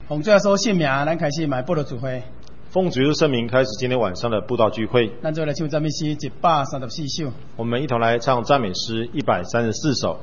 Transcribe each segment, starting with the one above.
奉主耶稣圣名，咱开始买布道聚会。 奉主耶稣圣名开始今天晚上的布道聚会。 咱做来唱赞美诗134首。 我们一同来唱赞美诗134首。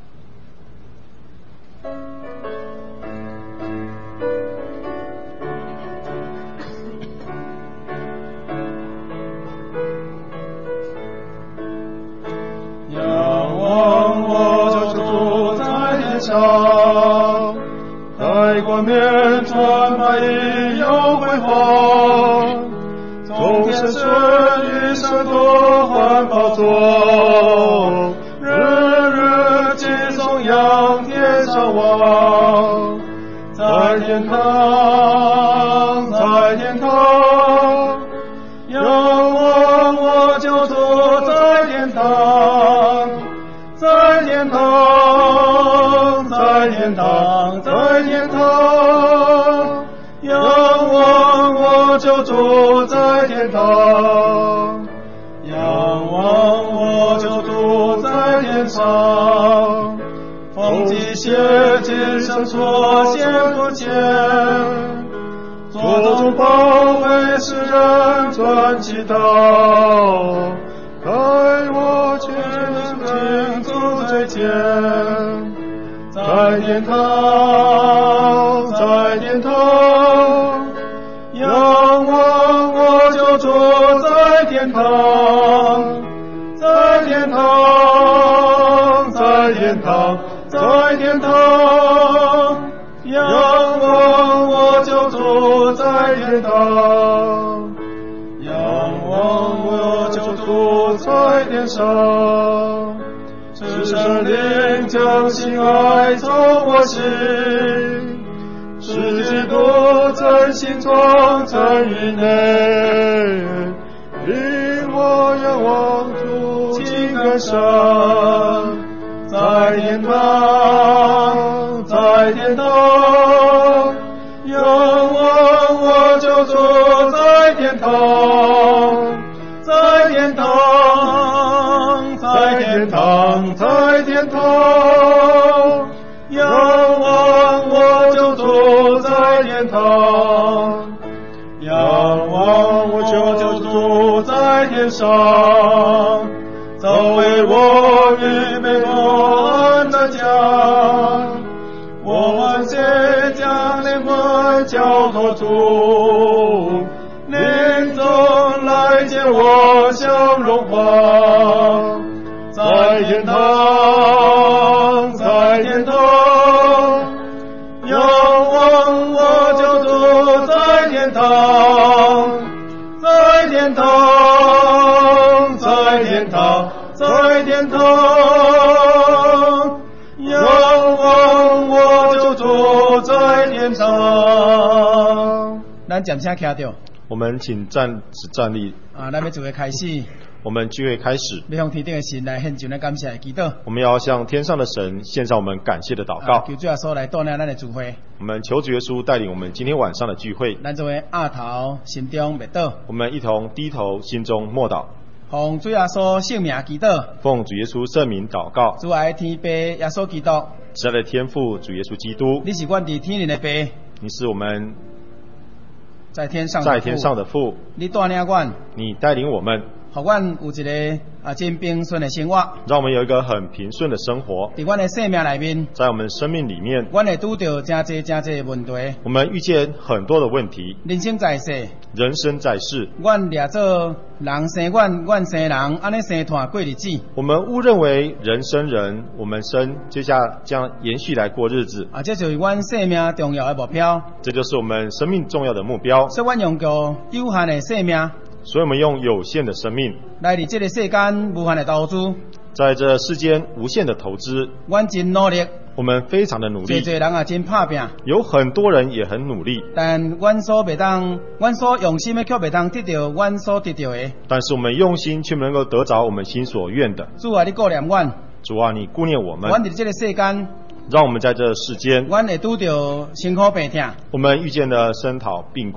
仰望我就住在天上，在冠冕穿白衣有辉煌，众天使与圣徒环抱座，日日敬颂仰天上望，在天堂，在天堂，仰望我就住在天堂，在天堂，在天堂，在天堂，仰望我就住在天堂，仰望我就住在天上，奉祭血祭圣所献不见，做主保卫世人转祈祷，开我全身主罪愆，在天堂，在天堂，仰望我就住在天堂，在天堂，在天堂，在天堂，仰望我就住在天堂，仰望我就住在天上，是圣灵将心爱从我心，是基督真心创造于内，令我仰望主情更深，在天堂，在天堂，仰望我就住在天堂，在天堂，在天堂，在天堂，仰望我就住在天堂，仰望我就住在天上，早为我预备我安的家，我完全将灵魂交托主，临终来见我享荣华，在天堂，在天堂，仰望我就住在天堂，在天堂，在天堂，在天堂，仰望我就住在天上。 咱暂时徛着。 我们请暂时站立。 咱要聚会开始。 我们聚会开始， 要向天顶的神来献上咱感谢的祈祷。 我们要向天上的神献上我们感谢的祷告。 求主耶稣来带领咱的聚会。 我们求主耶稣带领我们今天晚上的聚会。 咱作为额头心中默祷。 我们一同低头心中默祷。 奉主耶稣圣名祈祷。 奉主耶稣圣名祷告。 主爱的天父耶稣基督。 慈爱的天父主耶稣基督。 你是阮伫天灵的父。 你是我们在天上的父。 你带领阮。 你带领我们。 互阮有一个真平顺的生活， 让我们有一个很平顺的生活。 在阮的生命里面， 在我们生命里面， 阮会遇到真济的问题。 我们遇见很多的问题。 人生在世， 人生在世， 阮掠做人生阮生人，安尼生团过日子。 我们误认为人生人，我们生接下将延续来过日子。 这就是阮生命重要的目标。 这就是我们生命重要的目标。 所以阮用个有限的生命。 所以我们用有限的生命来伫这个世间无限的投资， 在这世间无限的投资。 阮真努力， 我们非常的努力。 侪人也真拍拼， 有很多人也很努力。 但阮所用心的却袂当得到阮所得到的。 但是我们用心却不能够得着我们心所愿的。 主啊，你顾念阮。 主啊，你顾念我们。 阮伫这个世间。 让我们在这世间， 阮会拄到辛苦病痛， 我们遇见了生讨病苦，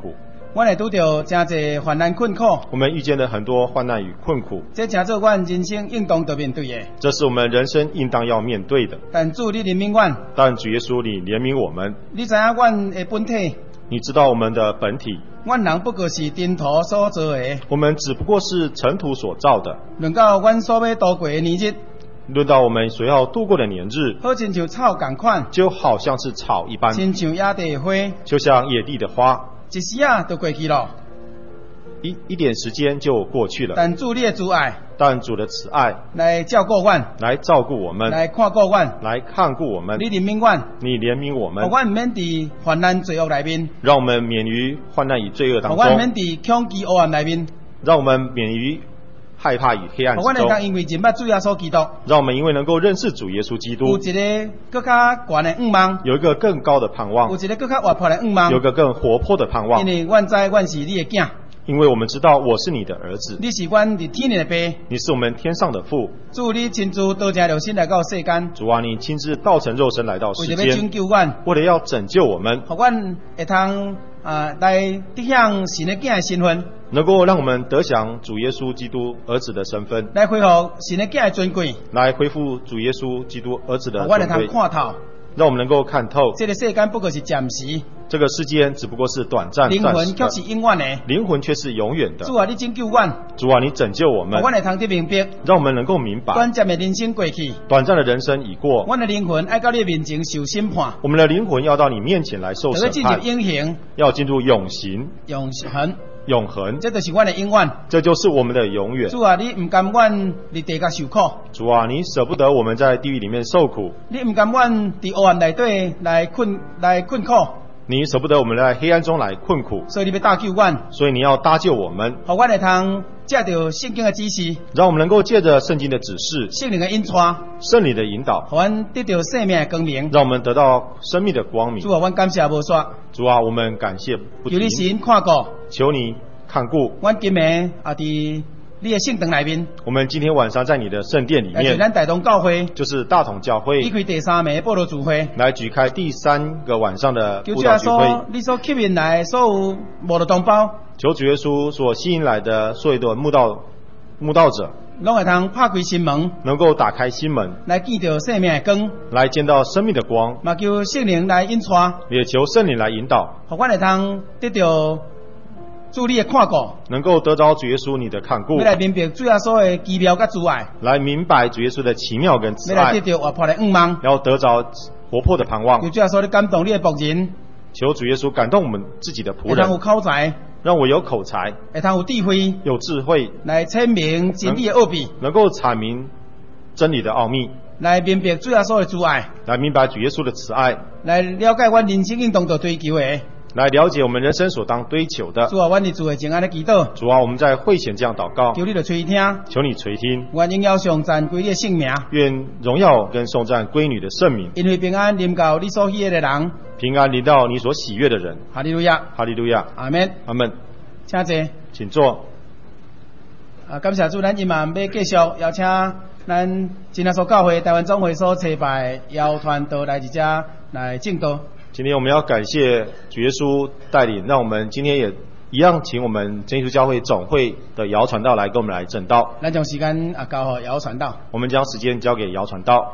阮会拄到真侪患难困苦， 我们遇见了很多患难与困苦， 这真做阮人生应当要面对的。 这是我们人生应当要面对的。 但主你怜悯阮， 但主耶稣，你怜悯我们， 你知影阮的本体， 你知道我们的本体， 阮人不过是尘土所造的。 我们只不过是尘土所造的。 论到阮所要度过的年日， 论到我们所要度过的年日， 好亲像草共款， 就好像是草一般， 亲像野地的花， 就像野地的花， 一时啊就过去了。 一点时间就过去了。 但主你的慈爱， 但主的慈爱来照顾阮， 来照顾我们， 来看顾阮， 来看顾我们， 你怜悯阮， 你怜悯我们， 互阮毋免伫患难罪恶内面， 让我们免于患难与罪恶当互阮毋免中， 伫恐惧黑暗内面， 让我们免于害怕与黑暗之互阮会当中， 因为认捌主耶稣基督， 让我们因为能够认识主耶稣基有督， 一个更加悬的愿望， 有一个更高的盼望有，一个更加活泼的愿望， 有一个更活泼的盼望因，为阮知阮是你的囝， 因为我们知道我是你的儿子， 你是阮伫天的爸， 你是我们天上的父。 主你亲自道成肉身来到世间， 主啊，你亲自道成肉身来到世为着要拯间， 救阮， 为了要拯救我们， 互阮会通来得享神的囝的身份， 能够让我们得享主耶稣基督儿子的身份， 来恢复神的囝的尊贵， 来恢复主耶稣基督儿子的互阮会尊贵， 通看透， 让我们能够看透这个世间不过是暂时， 这个世间只不过是短暂灵暂时的， 魂却是永远的。 灵魂却是永远的。 主啊，你拯救阮， 主啊，你拯救我们互，阮会通得明白， 让我们能够明白， 短暂的人生过去， 短暂的人生已过， 阮的灵魂爱到你面前受审判， 我们的灵魂要到你面前来受审就要进入判， 永恒， 要进入永刑、 永恒， 永恒， 这就是阮的永远。 这就是我们的永远。 主啊，你唔甘阮伫地甲受苦， 主啊，你舍不得我们在地狱里面受苦， 你唔甘阮伫黑暗内底来困苦， 你舍不得我们在黑暗中来困苦， 所以你要搭救阮， 所以你要搭救我们， 互阮会通借着圣经的指示、 让我们能够借着圣经的指示、 圣灵的引带， 圣灵的引导， 互阮得到生命的光明。 让我们得到生命的光明主。啊，阮感谢无煞， 主啊，我们感谢不求你停， 神看顾， 求你看顾阮今暝伫你的圣堂内面， 我们今天晚上在你的圣殿里面， 来是咱大同教会就是大同教会举开第三枚报道聚会， 来举开第3个晚上的求主耶布道聚会稣，，你所吸引来的所有慕道同胞， 求主耶稣所吸引来的所有的慕道者， 拢会通拍开心门， 能够打开心门， 来见到生命的光， 来见到生命的光， 嘛求圣灵来引带， 也求圣灵来引导， 互阮会通得到主你的看顾， 能够得着主耶稣你的看顾要，来明白主耶稣的奇妙甲慈爱， 来明白主耶稣的奇妙跟慈爱要来得，到活泼的愿望。 要得着活泼的盼望求。主耶稣你感动你的仆人， 求主耶稣感动我们自己的仆会通有人， 口才， 让我有口才、 会通有智慧， 有智慧， 来阐明真理的奥秘， 能够阐明真理的奥秘， 来明白主耶稣的慈爱， 来明白主耶稣的慈爱， 来了解阮人生应当着追求的。 来了解我们人生所当追求的。 主啊，阮伫主的前安尼祈祷， 主啊，我们在会前这样祷告， 求你着垂听， 求你垂听， 愿荣耀上赞归你的圣名， 愿荣耀跟颂赞归你的圣名， 因为平安临到你所喜悦的人。 平安临到你所喜悦的人。 哈利路亚， 哈利路亚， 阿门。 阿门。 请坐。 请坐。 感谢主，咱今晚要继续邀请咱真耶稣教会台湾总会所采拜姚传道来一只来正道。 今天我们要感谢主耶稣带领，让我们今天也一样请我们真耶稣教会总会的姚传道来跟我们来证道。 咱将时间交予姚传道。 我们将时间交给姚传道。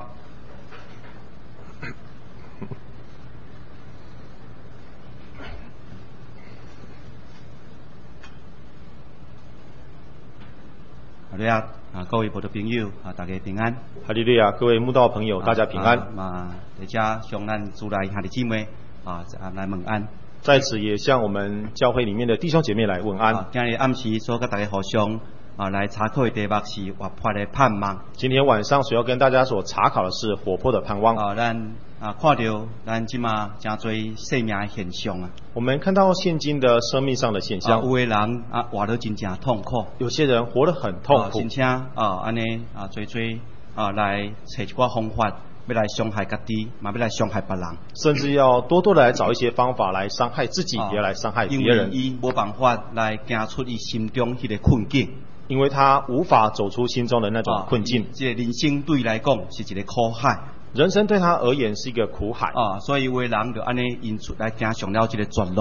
好的啊，各位慕道朋友大家平安。 哈利路亚，各位慕道朋友，大家平安。 大家向咱主内兄弟姊妹来问安。 在此也向我们教会里面的弟兄姐妹来问安。 今日暗时所跟大家互相来查考的题目是活泼的盼望。 今天晚上所要跟大家所查考的是活泼的盼望。 咱看到咱即马真多生命的现象啊。 我们看到现今的生命上的现象， 有的人活得真正痛苦， 有些人活得很痛苦， 甚至安尼多来找一寡方法，要来伤害家己，嘛要来伤害别人， 甚至要多多的来找一些方法来伤害自己，也来伤害别人。 因为伊无办法来行出伊心中迄个困境， 因为他无法走出心中的那种困境。 这人生对来讲是一个苦海。 人生对他而言是一个苦海所以有的人就安尼因出来行上了这个绝路。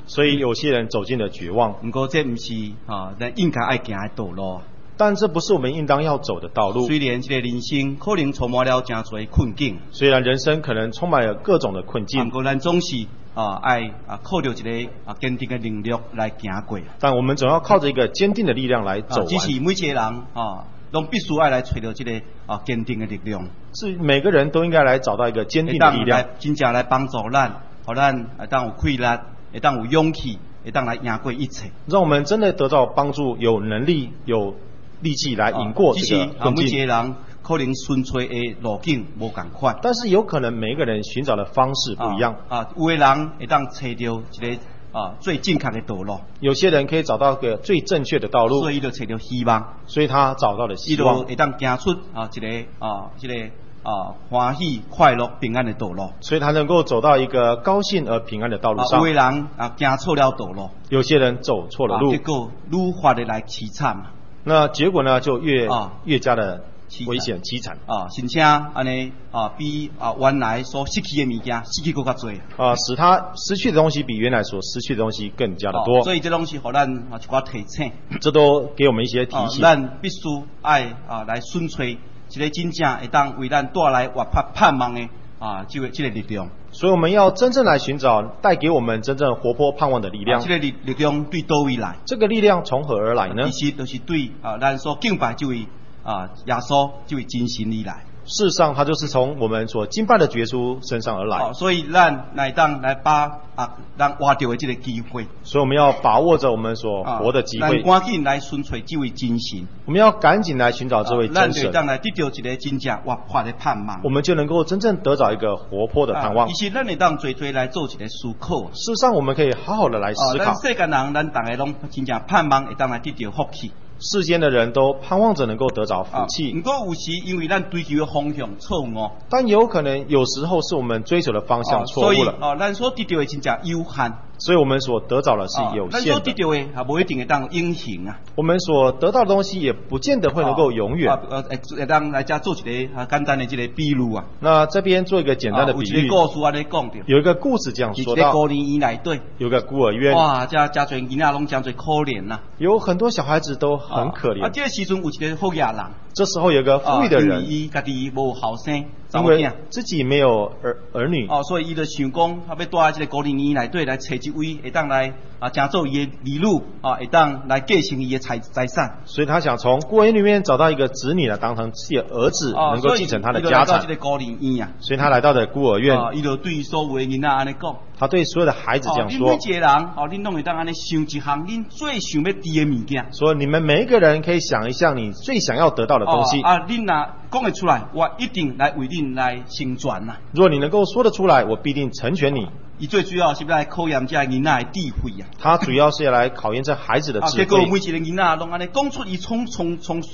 所以有些人走进了绝望。 不过这不是咱应该爱行的道路。 但这不是我们应当要走的道路。 虽然这个人生可能充满了真多困境， 虽然人生可能充满了各种的困境， 不过咱总是爱靠着一个坚定的能力来行过。 但我们总要靠着一个坚定的力量来走完。 只是每一个人都必须爱来找到这个坚定的力量。 是每个人都应该来找到一个坚定的力量， 真正来帮助咱，让咱会当有气力，会当有勇气，会当来赢过一切。 让我们真的得到帮助，有能力、有力气来赢过这个困境。 每一个人可能寻找的路径无同款， 但是有可能每一个人寻找的方式不一样。 有的人会当找到一个最正确的道路， 有些人可以找到个最正确的道路， 所以就找到希望， 所以他找到了希望， 会当行出一个欢喜、快乐、平安的道路， 所以他能够走到一个高兴而平安的道路上。 有的人行错了道路， 有些人走错了路， 结果愈发的来凄惨。 那结果呢，就越加的危险凄惨甚至安尼比原来所失去的物件失去更加多使他失去的东西比原来所失去的东西更加的多。 所以这东西互咱一寡提醒， 这都给我们一些提醒。 咱必须爱来顺吹一个真正会当为咱带来活泼盼望的这个力量。 所以我们要真正来寻找带给我们真正活泼盼望的力量。 这个力量对叨位来？ 这个力量从何而来呢？ 其实就是对咱所敬拜这位耶稣这位真神而来。 事实上，它就是从我们所敬拜的耶稣身上而来。 所以咱来当来把咱挖到的这个机会。 所以我们要把握着我们所活的机会。 咱赶紧来寻找这位真神。 我们要赶紧来寻找这位真神。 咱就当来得到一个真正活泼的盼望。 我们就能够真正得到一个活泼的盼望。 其实咱会当最来做一个思考。 事实上，我们可以好好的来思考。 咱世间人，咱大家拢真正盼望会当来得到福气。 世间的人都盼望着能够得着福气， 不过有时因为咱追求的方向错误， 但有可能有时候是我们追求的方向错误了。 所以咱所得到的真正有限， 所以我们所得到的是有限的。 咱所得到的不一定会当永恒啊。 我们所得到的东西也不见得会能够永远。 会当来家做一个简单的这个比喻啊。 那这边做一个简单的比喻。 有一个故事安尼讲的。 有一个故事这样说到。 一个孤儿院内底。 有个孤儿院。 哇，这多囡仔拢真侪可怜呐。 有很多小孩子都很可怜。 这时阵有一个富裕人。 这时候有个富裕的人。 伊家己无后生。 因为自己没有儿女， 所以伊就想讲，要带这个孤儿院内底来找一位会当来成做伊的儿女，会当来继承伊的财产。 所以他想从孤儿院里面找到一个子女来当成自己的儿子，能够继承他的家产。 所以孤儿院啊， 所以他来到了孤儿院。 伊就对所有的囡仔安尼讲。 他对所有的孩子这样说： 每一个人，恁拢会当安尼想一项恁最想要得的物件。 说你们每一个人可以想一项你最想要得到的东西。 恁若讲得出来，我一定来为恁来成全呐。 如果你能够说得出来，我必定成全你。 伊最主要是要来考验这囡仔的智慧啊。 他主要是要来考验这孩子的智慧。 结果每一个囡仔拢安尼讲出伊从介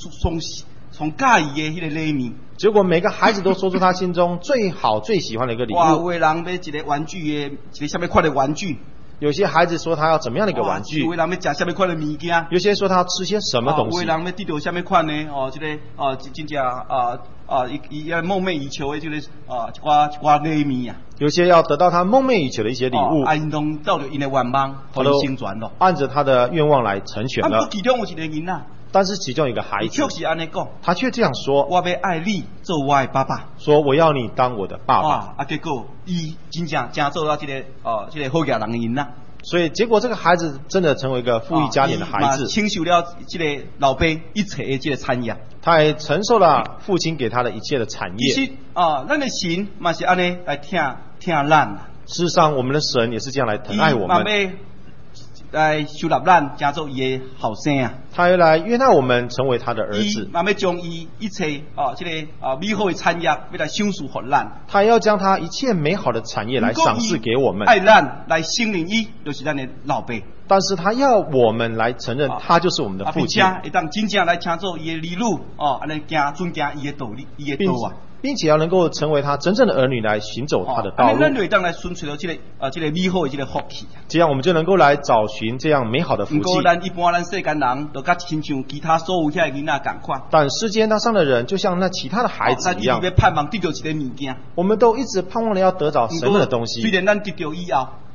意的迄个礼物。 结果每个孩子都说出他心中最好最喜欢的一个礼物。 哇，有的人要一个玩具的，一个什么款的玩具。 有些孩子说他要怎么样的一个玩具。 有的人要吃什么款的物件。 有些说他要吃些什么东西。 有的人要得到什么款的这个真正伊梦寐以求的这个一寡礼物啊。 有些要得到他梦寐以求的一些礼物。 因拢照着因的愿望来成全咯。 按着他的愿望来成全了。 其中有一个囡仔。 但是其中一个孩子， 确实安尼讲， 他却这样说： 我要爱你做我的爸爸， 说我要你当我的爸爸。 结果伊真正做到这个好家人的囡仔。 所以结果这个孩子真的成为一个富裕家庭的孩子， 承受了这个老爸一切的这个产业， 他也承受了父亲给他的一切的产业。 其实咱的神嘛是安尼来疼咱。 事实上，我们的神也是这样来疼爱我们。 来收纳咱，当做伊的后生啊！ 他要来约纳我们成为他的儿子。 慢慢将伊一切这个美好的产业，要来赏赐给咱。 他要将他一切美好的产业来赏赐给我们。 爱咱来承认伊就是咱的老爸。 但是他要我们来承认他就是我们的父亲。 会当真正来当做伊的儿女安尼尊敬伊的道理，伊的道啊。 并且要能够成为他真正的儿女来行走他的道路。 咱就会当来寻找到这个美好的这个福气。 这样我们就能够来找寻这样美好的福气。 不过咱一般咱世间人都甲亲像其他所有遐囡仔同款。 但世间上的人就像那其他的孩子一样， 咱一直要盼望得到一个物件。 我们都一直盼望了要得到什么的东西。 虽然咱得到以后，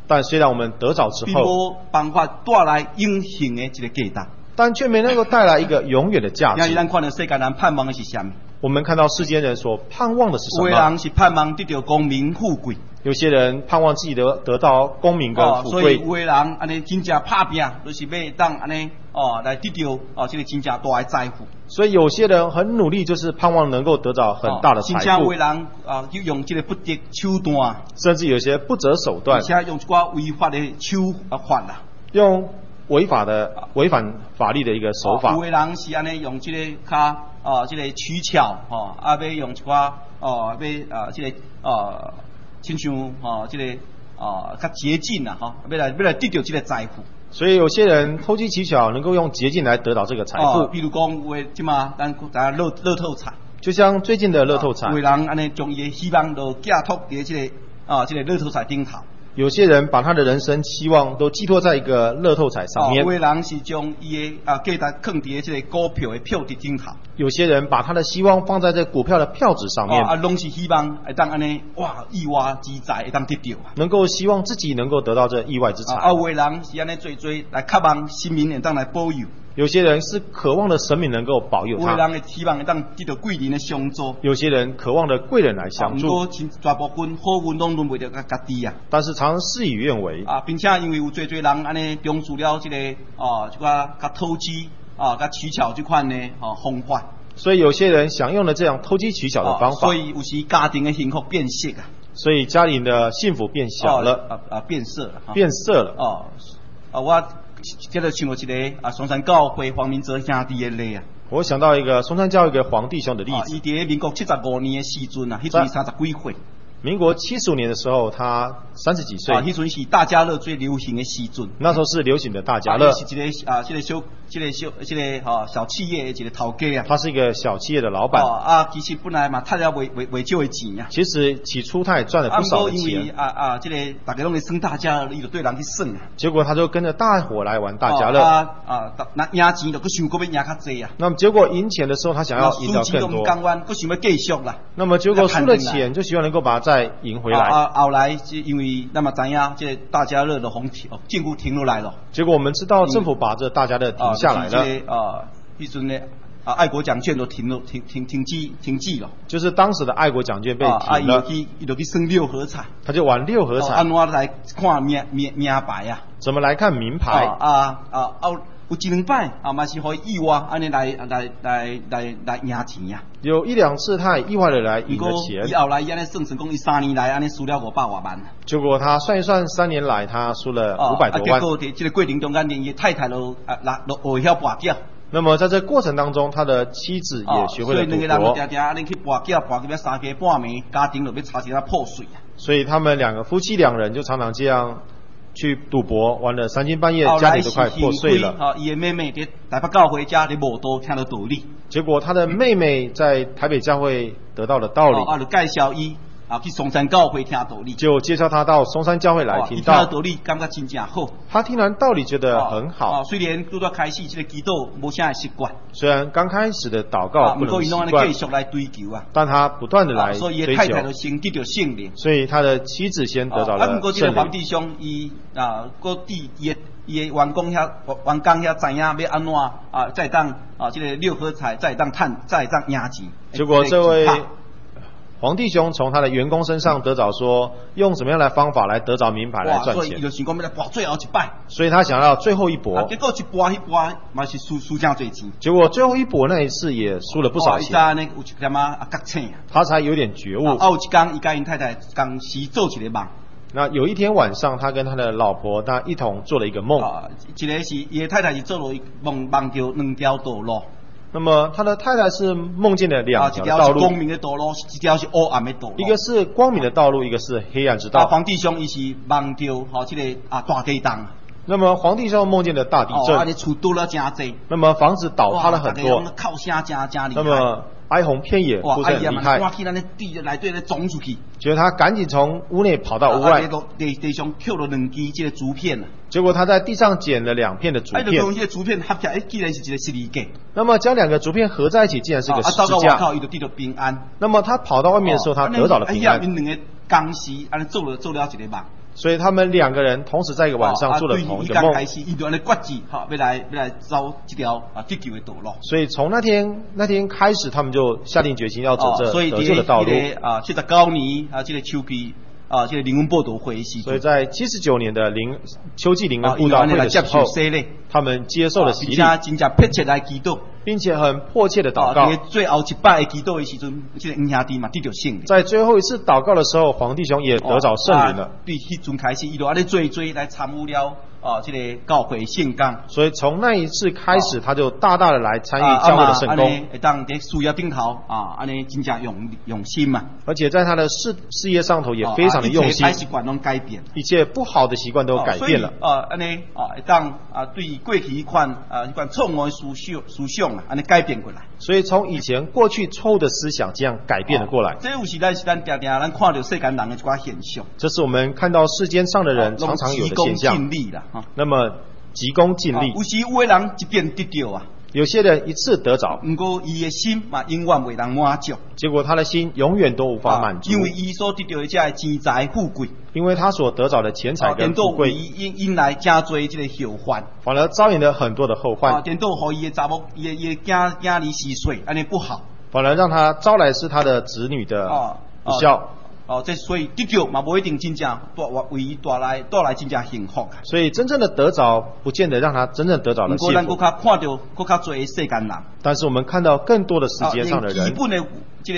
但虽然我们得着之并后， 无办法带来永恒的一个价值。 但却没能够带来一个永远的价值。 因为咱看到世界人盼望的是什么？ 我们看到世间人所盼望的是什有的么？ 人是盼望得到功名富贵， 有些人盼望自己得到功名跟富贵， 所以有的人安尼真正拍拼，就是要当安尼来得到这个真正大的财富。 所以有些人很努力，就是盼望能够得到很大的财真正有富的人就用这个不择手段， 甚至有些不择手段， 而且用一寡违法的手法啦。 用违反法律的一个手法。 有的人是安尼用这个较这个取巧要用一寡这个亲像这个较捷径啦要来得到这个财富。 所以有些人投机取巧，能够用捷径来得到这个财富。 比如讲有的即嘛咱乐透彩， 就像最近的乐透彩， 有的人安尼将伊的希望都寄托伫这个乐透彩顶头。 有些人把他的人生期望都寄托在一个乐透彩上面。 有的人是将伊的价值放伫这个股票的票值顶头。 有些人把他的希望放在这股票的票纸上面。 拢是希望会当安尼意外之财会当得到。 能够希望自己能够得到这意外之财。 有的人是安尼做来渴望神明会当来保佑。 有些人是渴望的神明能够保佑他。 有的人希望会当得到贵人的相助。 有些人渴望的贵人来相助。 不过大部分好运拢轮袂着家己啊。 但是常事与愿违。 并且因为有侪人安尼重视了这个这个较投机较取巧这款的方法。 所以有些人享用了这样投机取巧的方法。 所以有时家庭的幸福变色啊。 所以家庭的幸福变小了。 变色了。 变色了。 我接着想到一个松山教会黄明哲兄弟的例啊。 我想到一个松山教会一个黄弟兄的例子。 伊伫民国75年的时阵啊，迄阵30几岁。 民国75年的时候，他30几岁。 迄阵是大家乐最流行的时阵。 那时候是流行的大家乐。 是一个小企业的一个头家啊。 他是一个小企业的老板。 其实本来嘛，赚了袂少的钱啊。 其实起初他也赚了不少的钱。 因为这个大家拢来算大家乐，伊就对人去算啊。 结果他就跟着大伙来玩大家乐。 那赢钱就佫想佫要赢较济啊。 那么结果赢钱的时候，他想要赢到更多。输钱都唔甘愿， 佫想要继续啦。 那么结果输了钱，就希望能够把它再赢回来。 后来是因为那么知影，这个大家乐的政府停落来了。 结果我们知道政府把这大家乐停下来了。 迄阵呢爱国奖券都停止了。 就是当时的爱国奖券被停了。 伊就去算6合彩。 他就玩6合彩。 安怎来看名牌啊？ 怎么来看名牌？ 有1-2摆嘛是可以意外安尼来赢钱呀。 有1-2次他也意外的来赢了钱。 伊后来安尼算成讲，伊3年来安尼输了500多万。 结果他算一算，3年来他输了500多万。 结果在这个过程中间，连伊太太都会晓跋筊。 那么在这过程当中，他的妻子也学会了赌博。所以两个人常安尼去跋筊要3更半暝，家庭就要差点破碎啊。 所以他们夫妻2人就常常这样去赌博，玩了3更半夜，家庭都快破碎了。 伊的妹妹在台北教会家里无多听到道理。 结果他的妹妹在台北教会得到了道理。 就介绍伊去松山教会听道理。 就介绍他到松山教会来听到道理，感觉真正好。 他听完道理觉得很好。 虽然拄开始这个祈祷无啥习惯。 虽然刚开始的祷告不能习惯。 继续来追求啊。 但他不断的来追求。 所以太太就先得到圣灵。 所以他的妻子先得到了圣灵。 不过这个黄弟兄伊个弟伊的员工遐知影要安怎再当这个6合彩再当赢钱。 结果这位黄弟兄从他的员工身上得着说，用什么样的方法来得着名牌来赚钱？ 所以就想讲要来博最后一摆。 所以他想要最后一搏。 结果一博嘛是输正多钱。 结果最后一搏那一次也输了不少钱。 有一点觉醒。 他才有点觉悟。 有一天，伊甲因太太同时做一个梦。 那有一天晚上，他跟他的老婆他一同做了一个梦。 一个是伊的太太是做了梦到2条道路。 那么他的太太是梦见了2条道路， 一条是光明的道路，一条是黑暗的道路。 一个是光明的道路，一个是黑暗之道。 黄弟兄伊是梦到这个大地震。 那么黄弟兄梦见了大地震。 厝倒了真多。 那么房子倒塌了很多。 靠声真厉害。 那么哀鸿遍野，哭声很厉害。 去咱的地内底咧冲出去。 结果他赶紧从屋内跑到屋外。 地上捡了2支这个竹片。 结果他在地上捡了2片的竹片。 就用这个竹片合起来，竟然是一个12架。 那么将2个竹片合在一起，竟然是个10架。 到外口，伊就得到平安。 那么他跑到外面的时候，他得到了平安。 因2个同时安尼做了一个梦。 所以他们2个人同时在一个晚上做了同一个梦。 开始，伊就安尼决志，要来走这条得救的道路。 所以从那天开始，他们就下定决心要走这得救的道路。 所以79年这个秋季这个灵恩布道会的时候， 所以在79年的秋季灵恩布道会的时候，他们接受了洗礼， 真正迫切来祈祷， 并且很迫切的祷告。 最后一摆的祈祷的时阵，这个兄弟嘛得到圣灵。 在最后一次祷告的时候，黄弟兄也得着圣灵了。 对，迄阵开始，伊就安尼做来参与了这个教会圣工。 所以从那一次开始，他就大大的来参与教会的圣工。 会当在事业顶头安尼真正用心嘛。 而且在他的事业上头也非常的用心。 一切坏习惯都改变， 一切不好的习惯都改变了。 安尼会当对过去一款错误的思想安尼改变过来。 所以从以前过去错误的思想这样改变了过来。 这有时咱常常咱看到世间人的一寡现象。 这是我们看到世间上的人常常有的现象。 尽力啦， 那么急功近利。 有时有的人一遍得到啊。 有些人一次得着， 不过伊的心嘛永远未能满足， 结果他的心永远都无法满足， 因为伊所得到的这钱财富贵， 因为他所得着的钱财跟富贵， 引来真多这个后患， 反而招引了很多的后患， 颠倒互伊的查某，伊的囝儿稀碎，安尼不好， 反而让他招来是他的子女的不孝。 这所以得救嘛，不一定真正为伊带来真正幸福。 所以真正的得着，不见得让他真正得着了幸福。不过咱更加看到更加多的世间人， 但是我们看到更多的世界上的人， 基本的这个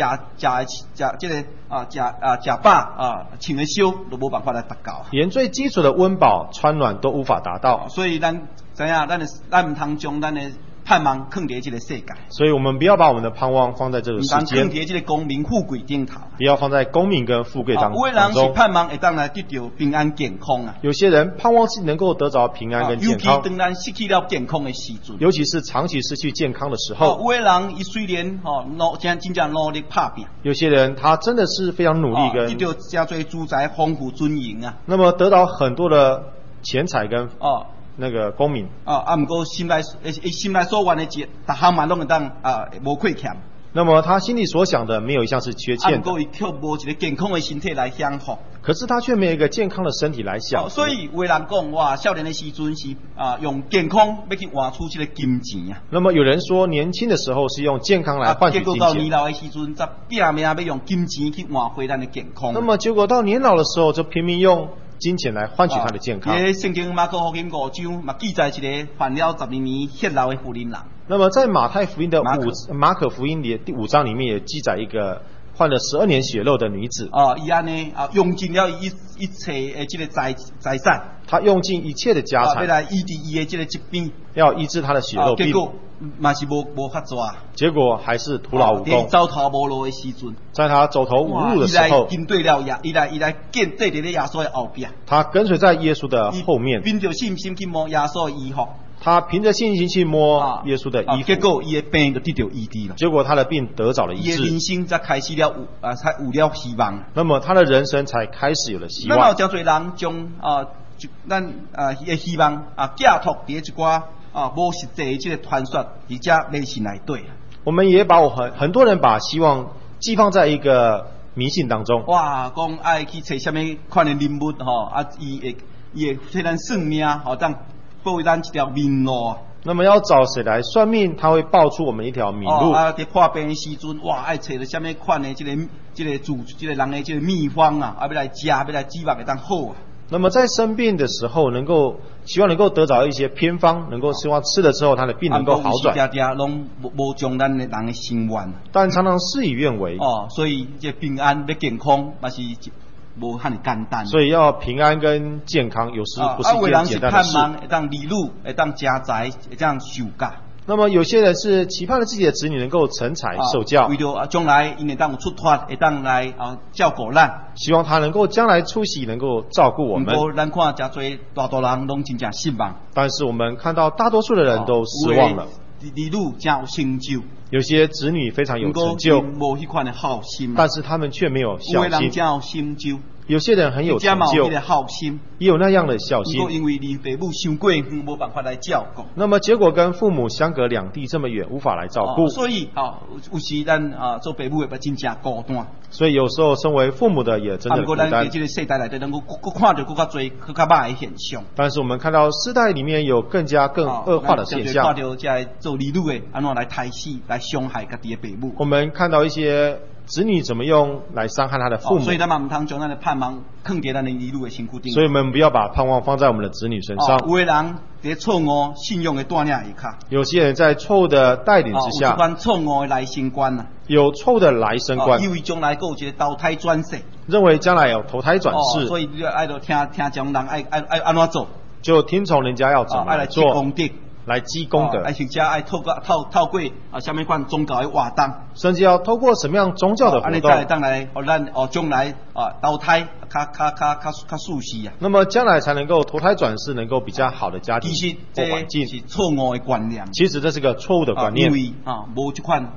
食饱穿的烧都无办法来达到， 连最基础的温饱穿暖都无法达到。 所以咱知影，咱唔通将咱的盼望放在这个世界， 所以我们不要把我们的盼望放在这个世间， 放在这个功名富贵顶头， 不要放在功名跟富贵当中。 有的人是盼望会当来得到平安健康啊， 有些人盼望是能够得着平安跟健康， 尤其当咱失去了健康的时阵， 尤其是长期失去健康的时候。 有的人伊虽然真正努力打拼， 有些人他真的是非常努力跟得到真多资财丰富尊荣啊， 那么得到很多的钱财跟那个功名不过心内所愿的节，逐项嘛拢会当无亏欠。 那么他心里所想的没有一项是缺欠的， 不过伊却无一个健康的身体来享福。 可是他却没有一个健康的身体来享福。 所以有人讲，哇，少年的时阵是用健康要去换出这个金钱啊。 那么有人说，年轻的时候是用健康来换取金钱， 结果到年老的时阵，则拼命要用金钱去换回咱的健康。 那么结果到年老的时候，就拼命用金钱来换取他的健康。 圣经马可福音5章嘛记载一个患了12年血流的妇人人。 那么在马太福音的马可福音的第5章里面也记载一个患了12年血漏的女子。 伊安尼用尽了一切这个财产， 她用尽一切的家产， 要来医治伊的这个疾病， 要医治她的血漏病。 结果嘛是无法做啊。 结果还是徒劳无功。 走投无路的时阵， 在他走投无路的时候， 跟对了伊来跟对在耶稣的后边。 他跟随在耶稣的后面， 凭着信心去摸耶稣的衣服。 他凭着信心去摸耶稣的衣服， 结果伊的病就得到医治了。 结果他的病得着了医治， 伊的人生才开始了才有了希望。 那么他的人生才开始有了希望。 那么有真多人将咱伊的希望寄托伫一寡无实际的这个传说，而且迷信内底。 我们也把很多人把希望寄放在一个迷信当中。 哇，讲爱去找什么款的人物伊会替咱算命当报咱一条明路。 那么要找谁来算命，他会报出我们一条明路。 在破病的时阵，哇，爱找到什么款的这个人的这个秘方要来吃，要来指望会当好啊。 那么在生病的时候，希望能够得着一些偏方，能够希望吃了之后他的病能够好转。 拢无将咱的人的心愿， 但常常事与愿违。 所以这平安要健康，嘛是无很简单。 所以要平安跟健康，有时不是一件简单的事。 有人是盼望会当利禄，会当家财，会当受教。 那么有些人是期盼着自己的子女能够成才受教， 为了将来因会当有出发，会当来照顾咱， 希望他能够将来出席，能够照顾我们。 不过咱看真多大人拢真正失望， 但是我们看到大多数的人都失望了。 儿女真有成就， 有些子女非常有成就， 无迄款的好心， 但是他们却没有孝心。 有的人真有成就， 有些人很有成就， 有孝心， 也有那样的孝心。 不过因为离父母相过远，无办法来照顾。 那么结果跟父母相隔两地这么远，无法来照顾。 所以有时咱做父母的真正孤单。 所以有时候身为父母的也真的孤单。 咱在这个世代内底，能够看到更加多、更加歹的现象。 但是我们看到世代里面有更恶化的现象。 看到这做儿女的安怎来害死、来伤害家己的父母。 我们看到一些子女怎么用来伤害他的父母。 所以咱嘛唔通将咱的盼望放在咱的儿女的身躯顶。 所以我们不要把盼望放在我们的子女身上。 有的人在错误信用的带领下， 有些人在错误的带领之下， 有一款错误的来生观啊， 有错误的来生观， 以为将来有一个投胎转世， 认为将来有投胎转世， 所以你爱到听讲人爱安怎做， 就听从人家要怎么来做，来积功德， 而且加爱透过什么款宗教的活动， 甚至要透过什么样宗教的活动， 当来让咱将来投胎较舒适啊。 那么将来才能够投胎转世，能够比较好的家庭或环境。 是错误的观念。 其实这是个错误的观念， 因为无这款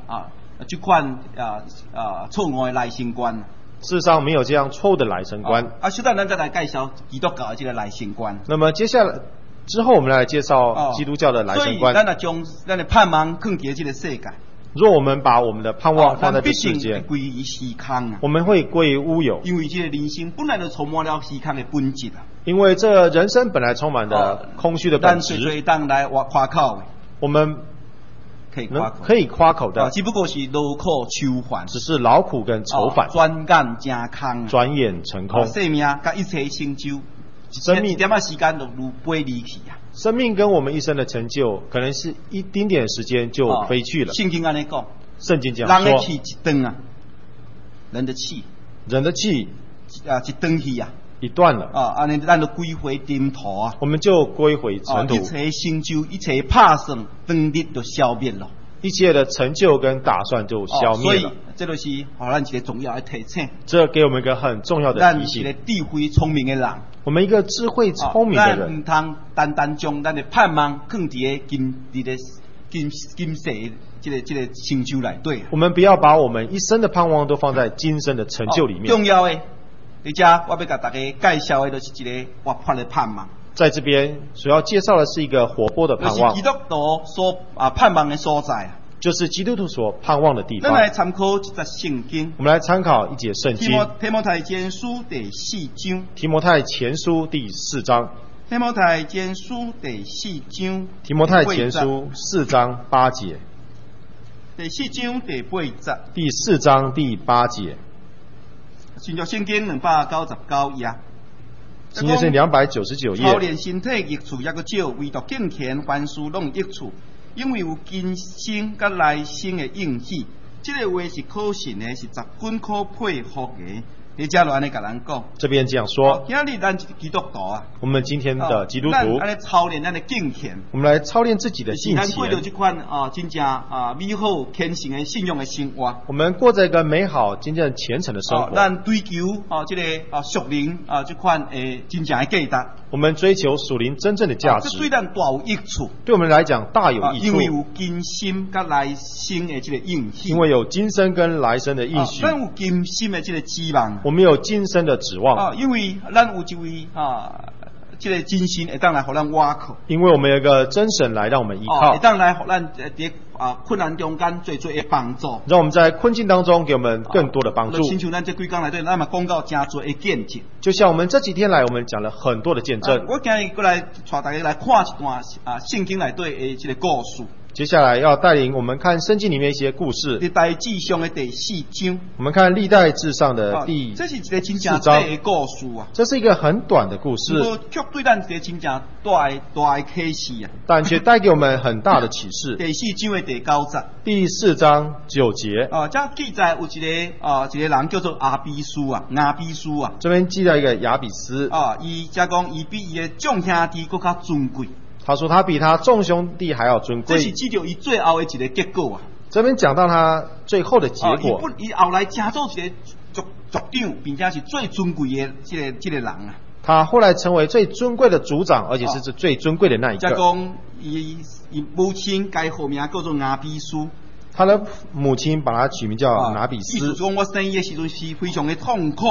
错误的来生观。 事实上没有这样错误的来生观。 现在咱再来介绍基督教的这个来生观。 那么接下来之后，我们来介绍基督教的来生观。 所以，咱将咱的盼望放在这个世界。 若我们把我们的盼望放在这世界， 归于虚空啊！ 我们会归于乌有。 因为这个人生本来就充满了虚空的本质啊！ 因为这人生本来充满了空虚的本质。 咱随当来夸口的， 我们可以夸口的， 只不过是劳苦愁烦， 只是劳苦跟愁烦， 转眼成空， 转眼成空。 生命甲一切成就。 生命一点时间都如飞离去啊！ 生命跟我们一生的成就，可能是一丁点时间就飞去了。 圣经安尼讲， 圣经这样说， 人的气一断啊，人的气一断去啊， 一断了安尼咱就归回尘土啊， 我们就归回尘土。 一切成就，一切拍算，当日就消灭了。 一切的成就跟打算就消灭了。 所以这就是互咱一个重要的提醒。 这给我们一个很重要的提醒。 咱一个智慧聪明的人， 我们一个智慧聪明的人， 咱唔通单单将咱的盼望放伫个今世这个成就内底。 我们不要把我们一生的盼望都放在今生的成就里面。 重要的，而且我要甲大家介绍的就是一个活泼的盼望。 在这边所要介绍的是一个活泼的盼望， 就是基督徒所盼望的所在啊， 就是基督徒所盼望的地方。 咱来参考一节圣经， 我们来参考一节圣经。 提摩太前书第4章。 提摩太前书第4章。 提摩太前书第4章。 提摩太前书4章8节。 第4章第8节。 第4章第8节。 新约圣经299页。 新约圣经299页。 操练身体益处也个少，唯独敬虔凡事拢益处，因为有今生甲来生的应许。这个话是可信的，是十分可佩服的。你家就安尼甲咱讲， 这边这样说。 今日咱基督徒啊， 我们今天的基督徒， 咱安尼操练咱的敬虔， 我们来操练自己的敬虔。 咱过着这款真正美好虔诚的信仰的生活。 我们过着一个美好、真正虔诚的生活。 咱追求这个属灵这款真正的价值。 我们追求属灵真正的价值， 这对咱大有益处。 对我们来讲大有益处， 因为有今生甲来生的这个应许。 因为有今生跟来生的应许。 咱有今生的这个指望。 我们有今生的指望。 因为咱有一位这个真神会当来互咱倚靠。因为我们有一个真神来让我们依靠。 会当来互咱在困难中间最的帮助。 让我们在困境当中给我们更多的帮助。 亲像咱这几天内底，咱嘛讲到真多的见证。 就像我们这几天来，我们讲了很多的见证。 我今日过来带大家来看一段圣经内底的这个故事。 接下来要带领我们看圣经里面一些故事。 历代志上的第4章。 我们看历代志上的第4章。 这是一个真正短的故事啊。 这是一个很短的故事。 却对咱一个真正大的启示啊。 但却带给我们很大的启示。 第4章的第9节。 第4章9节。 这记载有一个人叫做亚比斯啊。 这边记载一个亚比斯。 伊这讲伊比伊的众兄弟更加尊贵。 他说他比他众兄弟还要尊贵。 这是指着伊最后的一个结果啊。 这边讲到他最后的结果。 伊后来成做一个族长，并且是最尊贵的这个人啊。 他后来成为最尊贵的族长，而且是最尊贵的那一个。 这讲伊母亲改号名叫做亚比斯。 他的母亲把他取名叫拿比斯。 意思讲我生伊的时阵是非常的痛苦。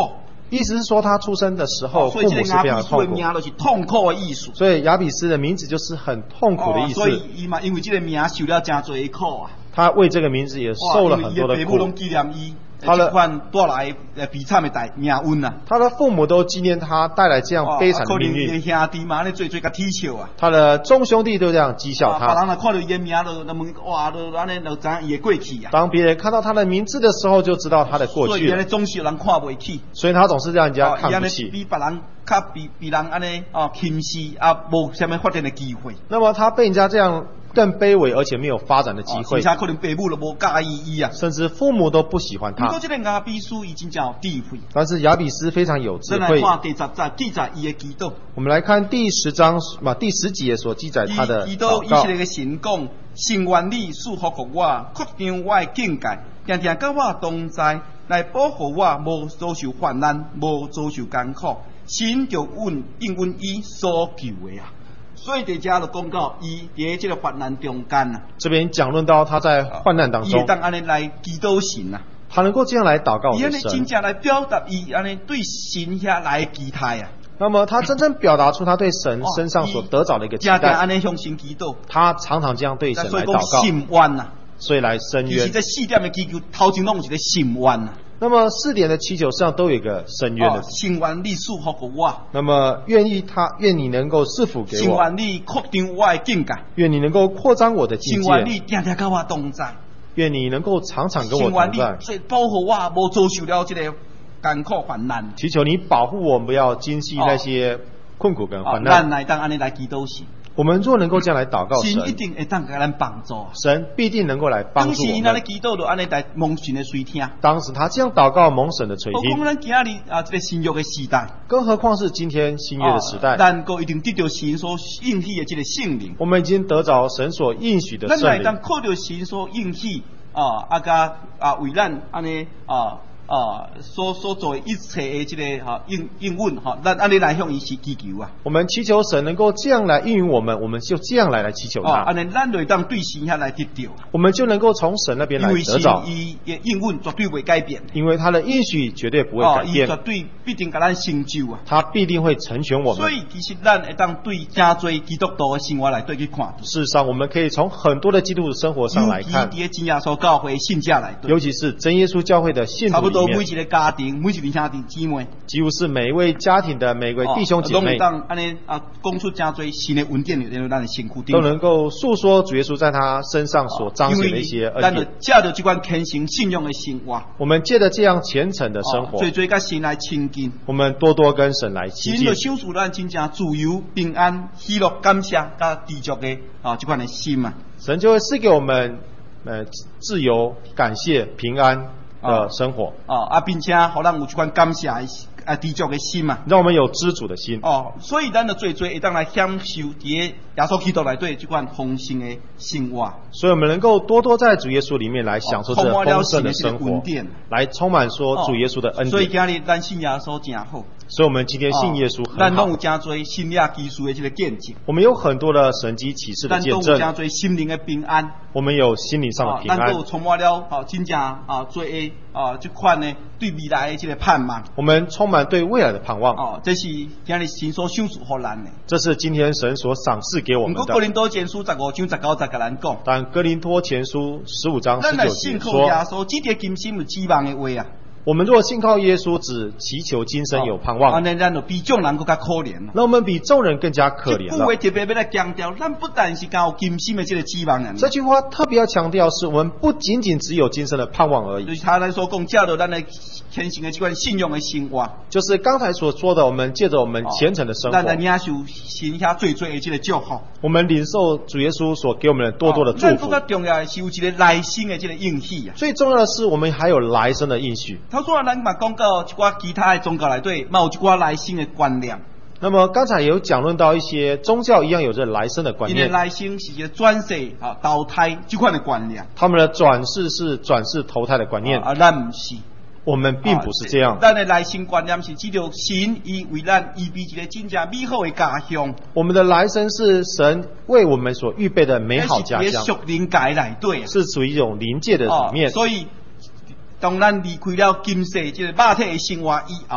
意思是说他出生的时候，父所以这个母是非常雅比斯的痛苦， 名就是痛苦的意思。 所以雅比斯的名字就是很痛苦的意思。 所以伊嘛因为这个名受了真多的苦啊。 他为这个名字也受了很多的苦因为伊的父母拢。纪念伊， 他的这款带来悲惨的命运啊。 他的父母都纪念他带来这样悲惨的命可能伊的运， 兄弟嘛，安尼做甲踢笑啊。 他的众兄弟都这样讥笑别他。 人若看到伊的名，就问哇，就安尼就知影伊的过去啊。 当别人看到他的名字的时候，就知道他的过所以伊安尼去了， 总是有人看袂起。 所以他总是让人家伊安尼看不起。 比别人较比人安尼轻视啊，无啥物发展的机会。 那么他被人家这样更卑微，而且没有发展的机会， 甚至可能父母都无介意伊啊。 甚至父母都不喜欢他。 不过这个雅比斯伊真正有智慧。 但是雅比斯非常有智咱来慧。 看第10章记载伊的祈祷。 我们来看第10章第10节所记载他的伊祷告以色。列嘅神讲，神愿你赐福给我，扩张我的境界，定定甲我同在，来保护我，无遭受患难，无遭受艰苦。神就应允伊所求的啊。所以伫遮就讲到，伊伫这个患难中间啊， 这边讲论到他在患难当伊会中， 当安尼来祈祷神啊， 他能够这样来祷告我伊安尼的神真。正来表达伊安尼对神遐来的期待啊。 那么他真正表达出他对神身上所得着的一个期常常待， 安尼向神祈祷， 他常常这样对神所以讲来祷告， 心愿啊。 所以来伸冤。 其实这4点的祈求，头前拢有一个心愿啊。 那么4点的祈求实际上都有一个伸冤的， 心愿你赐福给我， 那么愿你能够赐福给我， 心愿你扩张我的境界， 愿你能够扩张我的境心愿界， 你定定甲我同在， 愿你能够常常跟我心愿同在。 你最保护我，无遭受了这个艰苦患难。 祈求你保护我，不要经历那些困苦跟患咱难。 来当安尼来祈祷神， 我们若能够这样来祷告神一神， 定会当甲咱帮助。 神必定能够来帮当助我们。 时因安尼祈祷就安尼来蒙神的垂听。 当时他这样祷告，蒙神的垂何况听， 咱今日这个新约的时代， 更何况是今天新约的时代， 咱个一定得到神所应许的这个圣灵。 我们已经得着神所应许的咱来圣灵， 当靠着神所应许甲为咱安尼所做的一切的这个应允咱安尼来向伊祈求啊。 我们祈求神能够这样来应允我们，我们就这样来祈求他， 安尼咱就会当对神遐来得到， 我们就能够从神那边来因为神得着， 伊的应允绝对袂改变， 因为他的应许绝对不会改伊绝变， 对必定甲咱成就啊。 他必定会成全我们。 所以其实咱会当对真多基督徒的生活来对去看， 事实上，我们可以从很多的基督徒生活上来看， 尤其伫真耶稣教会信者来对， 尤其是真耶稣教会的信徒里差不多每面， 一个家庭、每一个兄弟姊妹。 几乎是每一位家庭的每一位弟兄姐妹， 当安尼讲出真多新的文典，让咱的辛苦都能够诉说主耶稣在他身上所彰显的一些恩咱就典。 借着这款虔诚信仰的生活， 我们借着这样虔诚的生活， 最甲神来亲近， 我们多多跟神来亲近神就，享受咱真正自由、平安、喜乐、感谢甲知足的这款的心啊。 神就会赐给我们自由、感谢、平安的生活， 并且互咱有这款感谢知足的心嘛。 让我们有知足的心。 所以咱就最会当来享受伫耶稣基督内底这款丰盛的生活。 所以我们能够多多在主耶稣里面来享受这丰盛的生活，来充满说主耶稣的恩典。 所以今日咱信耶稣真好。 所以我们今天信耶稣很好。 咱拢有真多信耶基督的这个见证。 我们有很多的神迹启示的见证。 咱都有真多心灵的平安。 我们有心灵上的平安。 咱都充满了真正做的这款呢对未来的这个盼望。 我们充满对未来的盼望。 这是今日神所赏赐给咱的。 这是今天神所赏赐给我们的。 不过哥林多前书15章19节甲咱讲。 但哥林多前书15章19节说。 咱来信靠耶稣，只个今生有指望的话啊。 我们若信靠耶稣，只祈求今生有盼望， 那咱就比众人更加可怜了。 那我们比众人更加可怜了。 这句话特别要来强调，咱不但是有今生的这个指望人。 这句话特别要强调，是我们不仅仅只有今生的盼望而已。 就是他来所讲，借着咱的虔诚的这款信用的生活， 就是刚才所说的，我们借着我们虔诚的生活， 咱来领受神遐最最的这个祝福。 我们领受主耶稣所给我们的多多的祝福。 更加重要的是有一个来生的这个应许啊。 最重要的是，我们还有来生的应许。 他说咱嘛讲到一寡其他的宗教内底，嘛有一寡来生的观念。 那么刚才也有讲论到一些宗教一样有着来生的观念。 因为来生是一个转世投胎这款的观念。 他们的转世是转世投胎的观念。 咱不是。 我们并不是这样。 咱的来生观念是只有神伊为咱预备一个真正美好的家乡。 我们的来生是神为我们所预备的美好家乡。 是属灵界内底， 是属于一种灵界的里面。 所以当咱离开了今世这个肉体的生活以后，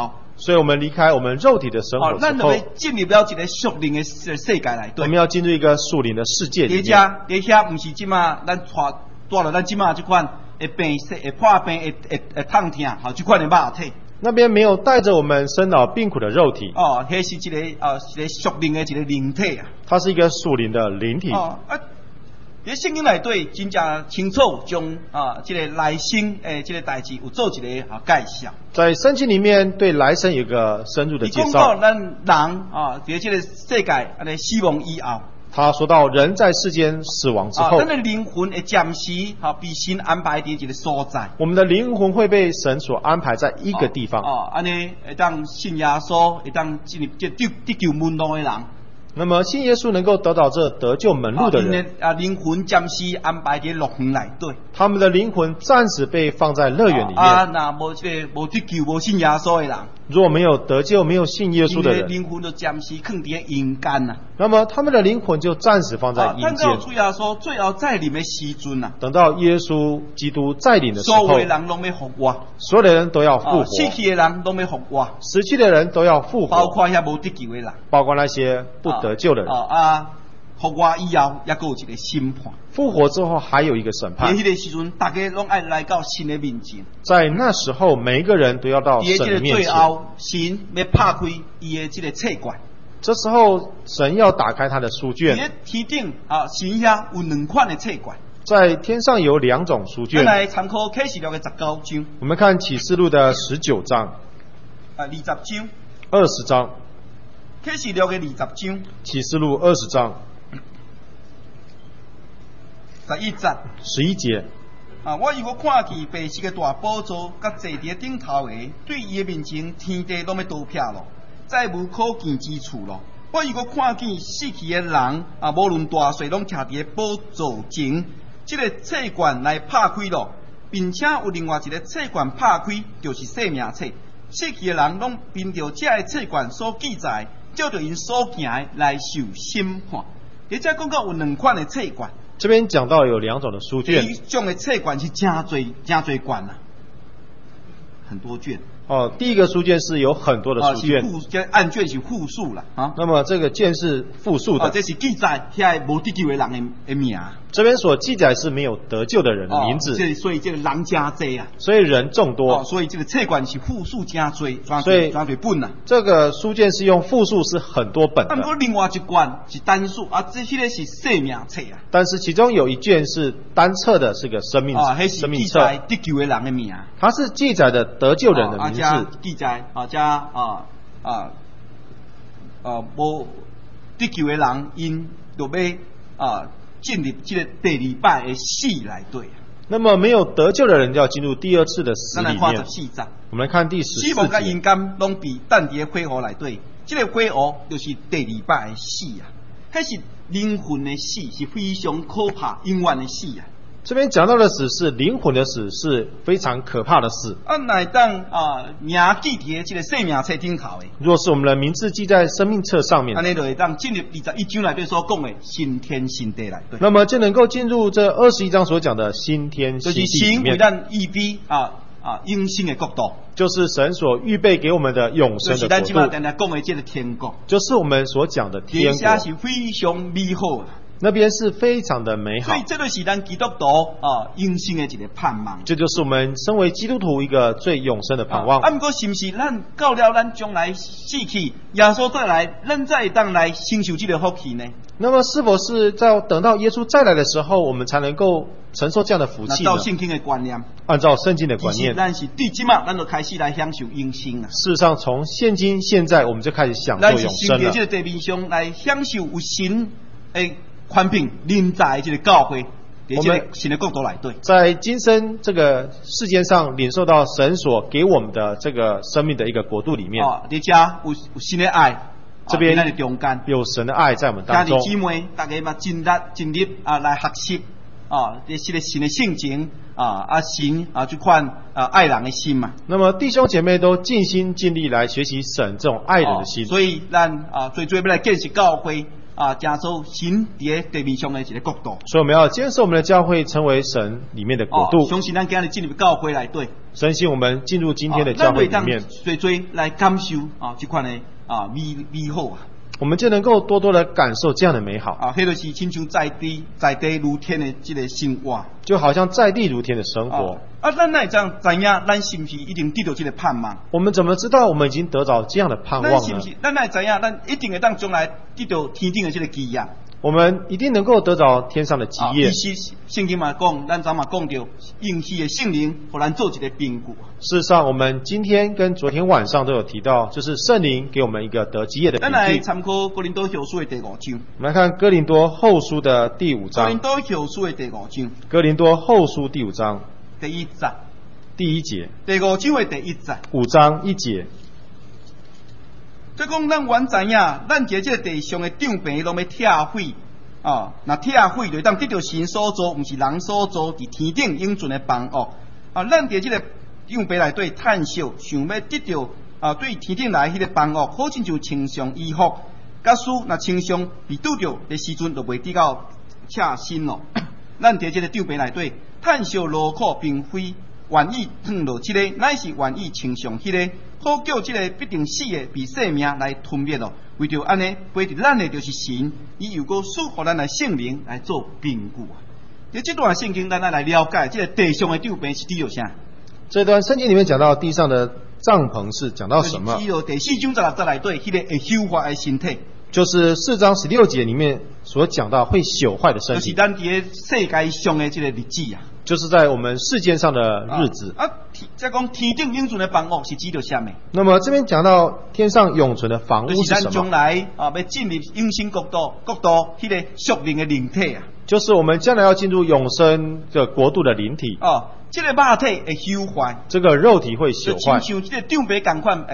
所以我们离开我们肉体的生活之咱就后， 要进入了一个属灵的世界内底。 我们要进入一个属灵的世界里面。 伫遐毋是即马咱带了咱即马即款会病会破病会痛痛，即款的肉体。 那边没有带着我们生老病苦的肉体， 迄是一个属灵的一个灵体啊。 它是一个属灵的灵体。 伫圣经内底真正清楚将即个来生诶即个代志有做一个介绍。 在圣经里面对来生有一个深入的介绍。 伊讲到咱人伫即个世界安尼死亡以后。 他说到人在世间死亡之后， 咱的灵魂会暂时被神安排伫一个所在。 我们的灵魂会被神所安排在一个地方。 安尼会当信耶稣，会当进入这得救门路的人。 那么信耶稣能够得到这得救门路的人， 灵魂暂时安排伫乐园内底。 他们的灵魂暂时被放在乐园里面。 那无这个无得救、无信耶稣的人， 若没有得救、没有信耶稣的人， 灵魂就暂时放伫阴间呐。 那么他们的灵魂就暂时放在阴间。 等到主耶稣最后再临的时阵呐， 等到耶稣基督再临的时候， 所有的人拢要复活， 所有的人都要复活， 死去的人拢要复活， 死去的人都要复活， 包括遐无得救的人， 包括那些不得救的人。 复活以后，还有一个审判。 复活之后还有一个审判。 在迄个时阵，大家拢爱来到神的面前。 在那时候，每一个人都要到神的面前。 最后，神要拍开伊的这个册卷。 这时候，神要打开他的书卷。 在天顶神遐有2款的册卷。 在天上有2种书卷。 来参考启示录的19章。 我们看启示录的19章。 20章。 20章。 启示录的20章。 启示录20章。11节。 我如果看见白色的大宝座，甲坐伫顶头的，对伊的面前，天地拢要倒撇咯，再无可见之处咯。我如果看见死去的人，无论大小，拢徛伫宝座前，这个册卷来拍开咯，并且有另外一个册卷拍开，就是生命册。死去的人拢凭着这个册卷所记载，照着因所行的来受审判。而且讲到有2款的册卷。 这边讲到有2种的书卷， 这种的册卷是真多卷啊，很多卷。 第一个书卷是有很多的书卷， 按卷是复数啦那么这个卷是复数的。 这是记载遐无得救的人的名。 这边所记载是没有得救的人的名字。 所以这个人真多啊。 所以人众多。 所以这个册卷是复数真多， 所以真多本啊。 这个书卷是用复数，是很多本的。 不过另外一卷是单数这些个是生命册啊。 但是其中有一卷是单册的，是个生命生命册。 得救的人的名。 它是记载的得救人的名字。 记载无得救的人，因就要进入这个第2摆的死内底。 那么没有得救的人就要进入第2次的死里面。我们来看第14节。 死亡甲阴间拢被等伫火湖内底，这个火湖就是第2摆的死啊，迄是灵魂的死，是非常可怕、永远的死啊。 这边讲到的死是灵魂的死，是非常可怕的死。 乃当名记伫这个生命册顶头的。 若是我们的名字记在生命册上面， 安尼就会当进入21章内底所讲的新天新地内底。 那么就能够进入这21章所讲的新天新地里面。 就是神为咱预备永生的国度， 就是神所预备给我们的永生的国度。 就是咱即马讲的这个天国， 就是我们所讲的天国， 是非常美好的。 那边是非常的美好， 所以这就是咱基督徒永生的一个盼望。 这就是我们身为基督徒一个最永生的盼望。 不过是不是咱到了咱将来死去，耶稣再来，咱再当来承受这个福气呢？ 那么是否是在等到耶稣再来的时候，我们才能够承受这样的福气呢？ 按照圣经的观念， 按照圣经的观念， 咱是对即马咱就开始来享受永生啊。 事实上，从现在我们就开始享受永生了。咱是在这个地面上来享受有神诶宽平临在这个教会，在这个新的国度内底，在今生这个世间上领受到神所给我们的这个生命的一个国度里面。 在这有神的爱， 这边在中间有神的爱在我们当中。 家弟姊妹，大家嘛尽力来学习这个神的性情神这款爱人的心嘛。 那么弟兄姐妹都尽心尽力来学习神这种爱人的心。 所以咱最要来建设教会。 加州神伫地面上的一个国度。 所以我们要坚守我们的教会成为神里面的国度。 相信咱今日进入教会内底， 相信我们进入今天的教会里面， 最最来感受这款的美好啊。 我们就能够多多的感受这样的美好。 迄就是亲像在地如天的这个生活， 就好像在地如天的生活。 咱哪会知影，咱是不是一定得到这个盼望？ 我们怎么知道我们已经得到这样的盼望呢？ 咱哪会知影，咱一定会当将来得到天顶的这个基业。 我们一定能够得着天上的基业。 其实圣经嘛讲，咱昨嘛讲到，应许的圣灵，互咱做一个凭据。 事实上，我们今天跟昨天晚上都有提到，就是圣灵给我们一个得基业的凭据。 咱来参考哥林多后书的第5章。 我们来看哥林多后书的第5章。 哥林多后书的第5章。 哥林多后书第5章第1节。 第1节。 第5章的第1节。 5章1节。 即讲咱原知影，咱这个地上的长病拢要拆毁那拆毁就当得到神所造，毋是人所造，伫天顶永存的房屋咱伫这个长病内底探索，想要得到对天顶来迄个房屋，好亲像穿上衣服，假使若穿上被拄着的时阵，就袂得到拆身咯。咱伫这个长病内底探索劳苦，并非愿意吞落这个，乃是愿意穿上迄个。好叫这个必定死的被生命来吞灭咯，为着安尼陪着咱的就是神，伊又个赐予咱的圣灵来做凭据啊。在这段圣经，咱来了解这个地上的长病是指着啥？ 这段圣经里面讲到地上的帐篷是讲到什么？ 指着第4章16节内底迄个会朽坏的身体， 就是4章16节里面所讲到会朽坏的身体， 就是咱伫个世界上的这个日子啊。 就是在我们世界上的日子再讲天顶永存的房屋是指着什么？ 那么这边讲到天上永存的房屋是什么？ 就是咱将来要进入永生国度迄个属灵的灵体啊。 就是我们将来要进入永生的国度的灵体这个肉体会朽坏， 这个肉体会朽坏， 就像这个长病同款，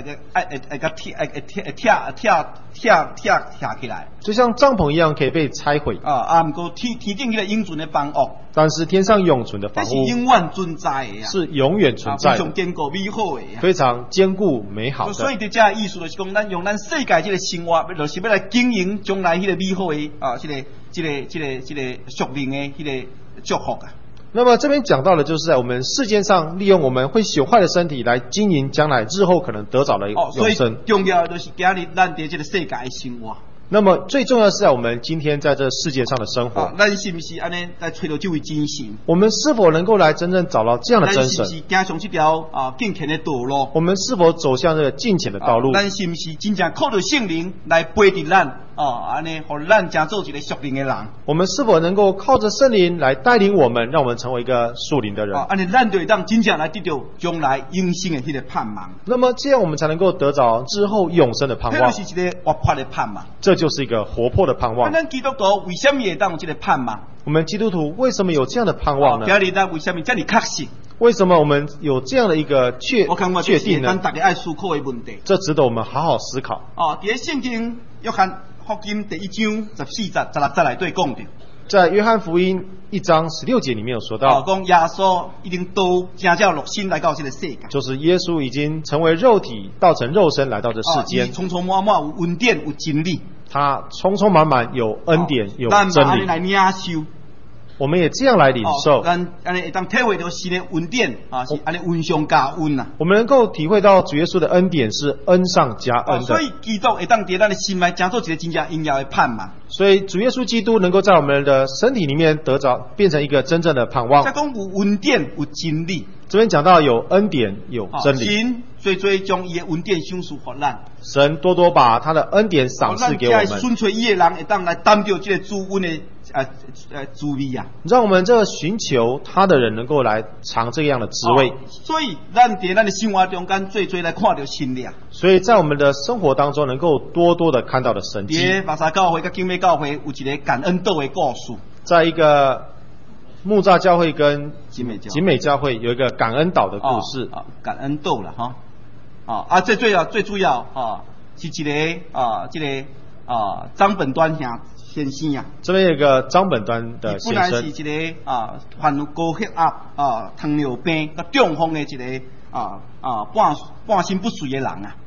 跳起来， 就像帐篷一样可以被拆毁不过天顶迄个永存的房屋， 但是天上永存的房屋是永远存在的是永远存在的， 非常坚固美好的非常坚固美好的。 所以在这意思就是讲，咱用咱世界这个生活，就是要来经营将来迄个美好的这个属灵的迄个祝福啊。 那么这边讲到的就是在我们世界上利用我们会朽坏的身体来经营将来日后可能得着的永生。 所以重要的就是今日咱在这个世界的生活。 那么最重要的是在我们今天在这世界上的生活， 咱是不是安尼来找到这位真神？ 我们是否能够来真正找到这样的真神？ 咱是不是走上这条敬虔的道路？ 我们是否走向这个敬虔的道路？ 咱是不是真正靠着圣灵来陪着咱安尼，互咱成做一个属灵的人？ 我们是否能够靠着圣灵来带领我们，让我们成为一个属灵的人？ 安尼咱就会当真正来得到将来永生的迄个盼望。 那么这样我们才能够得着之后永生的盼望。 这就是一个活泼的盼望。 这就是一个活泼的盼望。 咱基督徒为什么会当有这个盼望？ 我们基督徒为什么有这样的盼望呢？ 今日咱为什么这么确信？ 为什么我们有这样的一个确定呢？ 咱大家爱思考的问题。 这值得我们好好思考。 在圣经约翰福音第1章14节16节内底讲到， 在约翰福音1章16节里面有说到， 讲耶稣已经到真正落身来到这个世界， 就是耶稣已经成为肉体，道成肉身来到这世间， 充充满满有恩典有真理， 他充充满满有恩典有真理。 来领受， 我们也这样来领受， 咱安尼会当体会到神的恩典是安尼恩上加恩呐。 我们能够体会到主耶稣的恩典是恩上加恩的。 所以基督会当在咱的心内成做一个真正荣耀的盼望。 所以主耶稣基督能够在我们的身体里面得着，变成一个真正的盼望。 再讲有恩典有真理， 这边讲到有恩典有真理。 神最将伊的恩典赏赐给咱， 神多多把他的恩典赏赐给我们。 顺随伊的人会当来担着这个主恩的滋味啊！ 让我们这寻求他的人能够来尝这样的滋味。 所以咱在咱的生活中间最来看到神力。 所以在我们的生活当中能够多多的看到的神迹。 在马沙教会跟景美教会有一个感恩岛的故事。 在一个木栅教会跟景美教会有一个感恩岛的故事。 感恩岛了哈。最主要是一个这个张本端先生啊。这边有一个张本端的先生。 本来是一个患有高血压糖尿病个中风的一个半身不遂的人啊。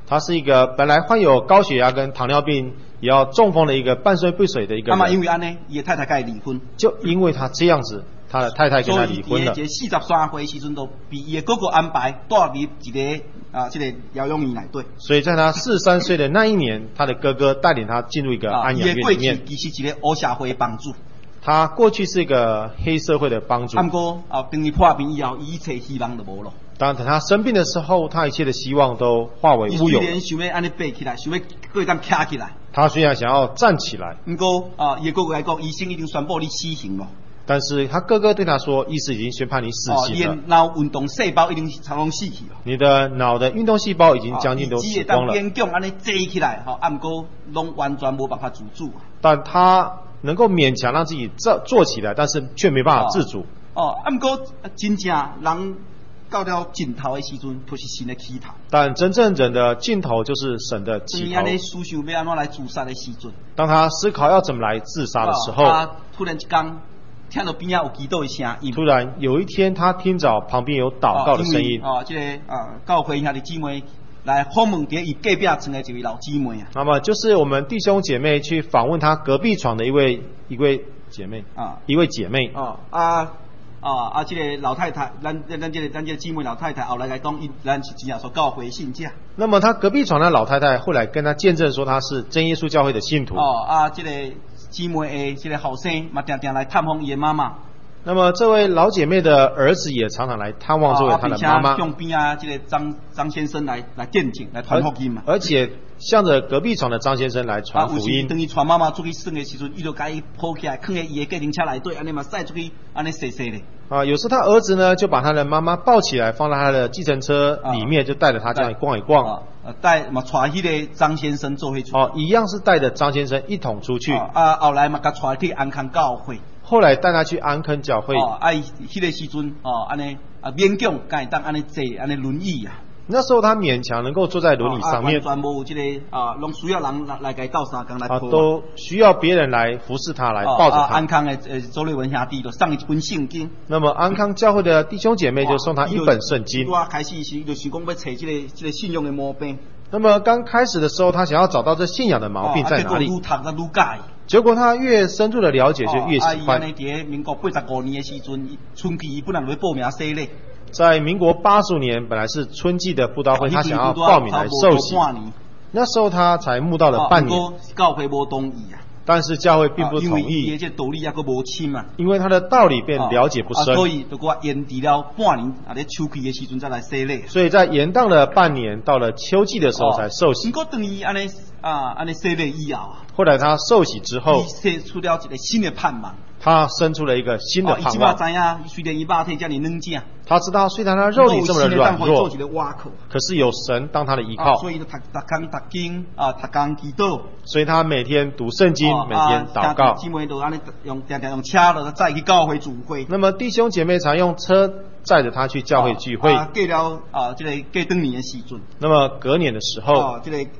他是一个本来患有高血压跟糖尿病，也要中风的一个半身不遂的一个人。 因为安尼，伊的太太跟伊离婚。 就因为他这样子，他的太太跟他离婚了。 所以伊个43岁时阵，都被伊的哥哥安排带入一个这个疗养院内底。 所以在他43岁的那一年，他的哥哥带领他进入一个安养院里面。 其实是一个黑社会帮助。 他过去是一个黑社会的帮助。 不过等伊破病以后，伊一切希望就无了。 当然，等他生病的时候，他一切的希望都化为乌有。 伊虽然想要安尼爬起来，想要过当徛起来。 他虽然想要站起来， 不过伊哥哥来讲，医生已经宣布你死刑了。 但是他哥哥对他说，医师已经宣判你死刑了。 你脑运动细胞已经差不多死去了。 你的脑的运动细胞已经将近都死光了。 只会当勉强安尼坐起来，不过拢完全无办法自主。 但他能够勉强让自己坐起来，但是却没办法自主。 不过真正人到了尽头的时阵，就是神的起头。 但真正人的尽头就是神的起头。 当你思想要安怎来自杀的时阵， 当他思考要怎么来自杀的时候， 他突然之间听到边仔有祈祷的声音。 突然有一天，他听着旁边有祷告的声音。 这个教会兄弟姊妹来访问伫伊隔壁床的一位老姊妹啊。 那么就是我们弟兄姐妹去访问他隔壁床的一位姐妹一位姐妹这个老太太，咱这个姊妹老太太后来讲，咱是真正说教会信者。 那么他隔壁床的老太太后来跟他见证说，他是真耶稣教会的信徒。 这个姊妹的这个后生嘛，常常来探访伊的妈妈。 那么这位老姐妹的儿子也常常来探望这位她的妈妈。 向边这个张先生来见证，来传福音嘛。 而且向着隔壁床的张先生来传福音。 等伊传妈妈出去耍的时阵，伊就甲伊抱起来，放在伊的计程车内底，安尼嘛驶出去，安尼踅踅咧。 有时他儿子呢，就把他的妈妈抱起来，放在他的计程车里面，就带着他这样逛一逛。 带嘛带迄个张先生做伙出。 一样是带着张先生一同出去。 后来嘛，甲带去安康教会。 后来带他去安坑教会。 迄个时阵安尼勉强敢会当安尼坐安尼轮椅啊。 那时候他勉强能够坐在轮椅上面。 完全无这个拢需要人来给斗三工来抱。 都需要别人来服侍他，来抱着他。 安康的周瑞文兄弟就送一本圣经。 那么安康教会的弟兄姐妹就送他一本圣经。 开始时就想讲要找这个信仰的毛病。 那么刚开始的时候，他想要找到这信仰的毛病在哪里。结果他越深入的了解，就越喜欢。 在民国85年的时阵，春季本来就要报名洗礼。 在民国85年，本来是春季的布道会，他想要报名来受洗。那时候他才慕道了半年。 教会无同意啊。 但是教会并不同意，因为他的道理便了解不深， 所以就我延迟了半年，在秋季的时阵再来洗礼。 所以在延宕了半年，到了秋季的时候才受洗。 不过等于安尼洗礼以后， 后来他受洗之后， 生出了一个新的盼望。 他生出了一个新的盼望。 虽然伊肉体这么软弱， 他知道虽然他肉体这么的软弱，可是有神当他的依靠， 所以他读经读工祈祷， 所以他每天读圣经，每天祷告。 姊妹都安尼用车了载去教会聚会。 那么弟兄姐妹常用车载着他去教会聚会。 过了这个过当年的时阵， 那么隔年的时候， 这个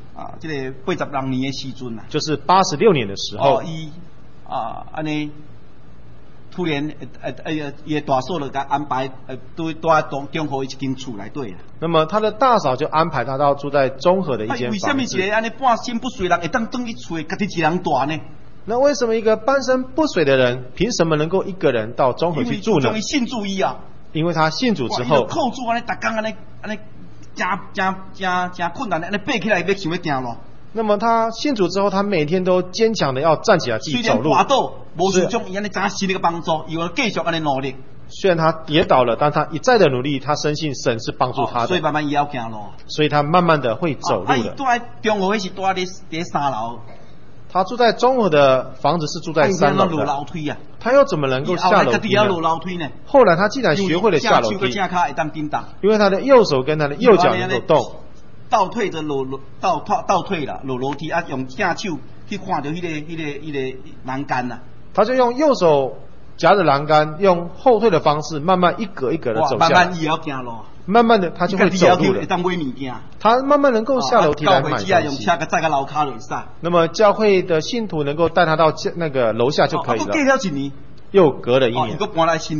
86年的时阵啊， 就是86年的时候， 伊安尼。突然，伊大嫂就甲安排，住在中和一间厝内底啊。 那么他的大嫂就安排他到住在中和的一间房子。 为什么一个安尼半身不遂人会当等于厝家己一人住呢？ 那为什么一个半身不遂的人，凭什么能够一个人到中和去住呢？ 因为信主以后， 因为他信主之后， 靠主安尼，逐工安尼，真困难的，安尼爬起来要想要行路。 那么他信主之后，他每天都坚强的要站起来自己走路。 虽然滑倒，无像种伊安尼真神的帮助，伊要继续安尼努力。 虽然他跌倒了，但他一再的努力，他深信神是帮助他的。 所以慢慢也要行路。 所以他慢慢的会走路的。 住在中和是住在3楼。 他住在中和的房子是住在3楼的。他又怎么能够下楼梯呢？后来他竟然学会了下楼梯，因为他的右手跟他的右脚能够动。 倒退着倒退了落楼梯啊，用正手去看到迄个栏杆呐。 他就用右手夹着栏杆，用后退的方式，慢慢一格一格的走下来。 慢慢也要行路。 慢慢的，他就会走路了。他慢慢能够下楼梯来买东西。 用车载到楼卡落下。 那么教会的信徒能够带他到那个楼下就可以了。又隔了1年。 又搬来新店。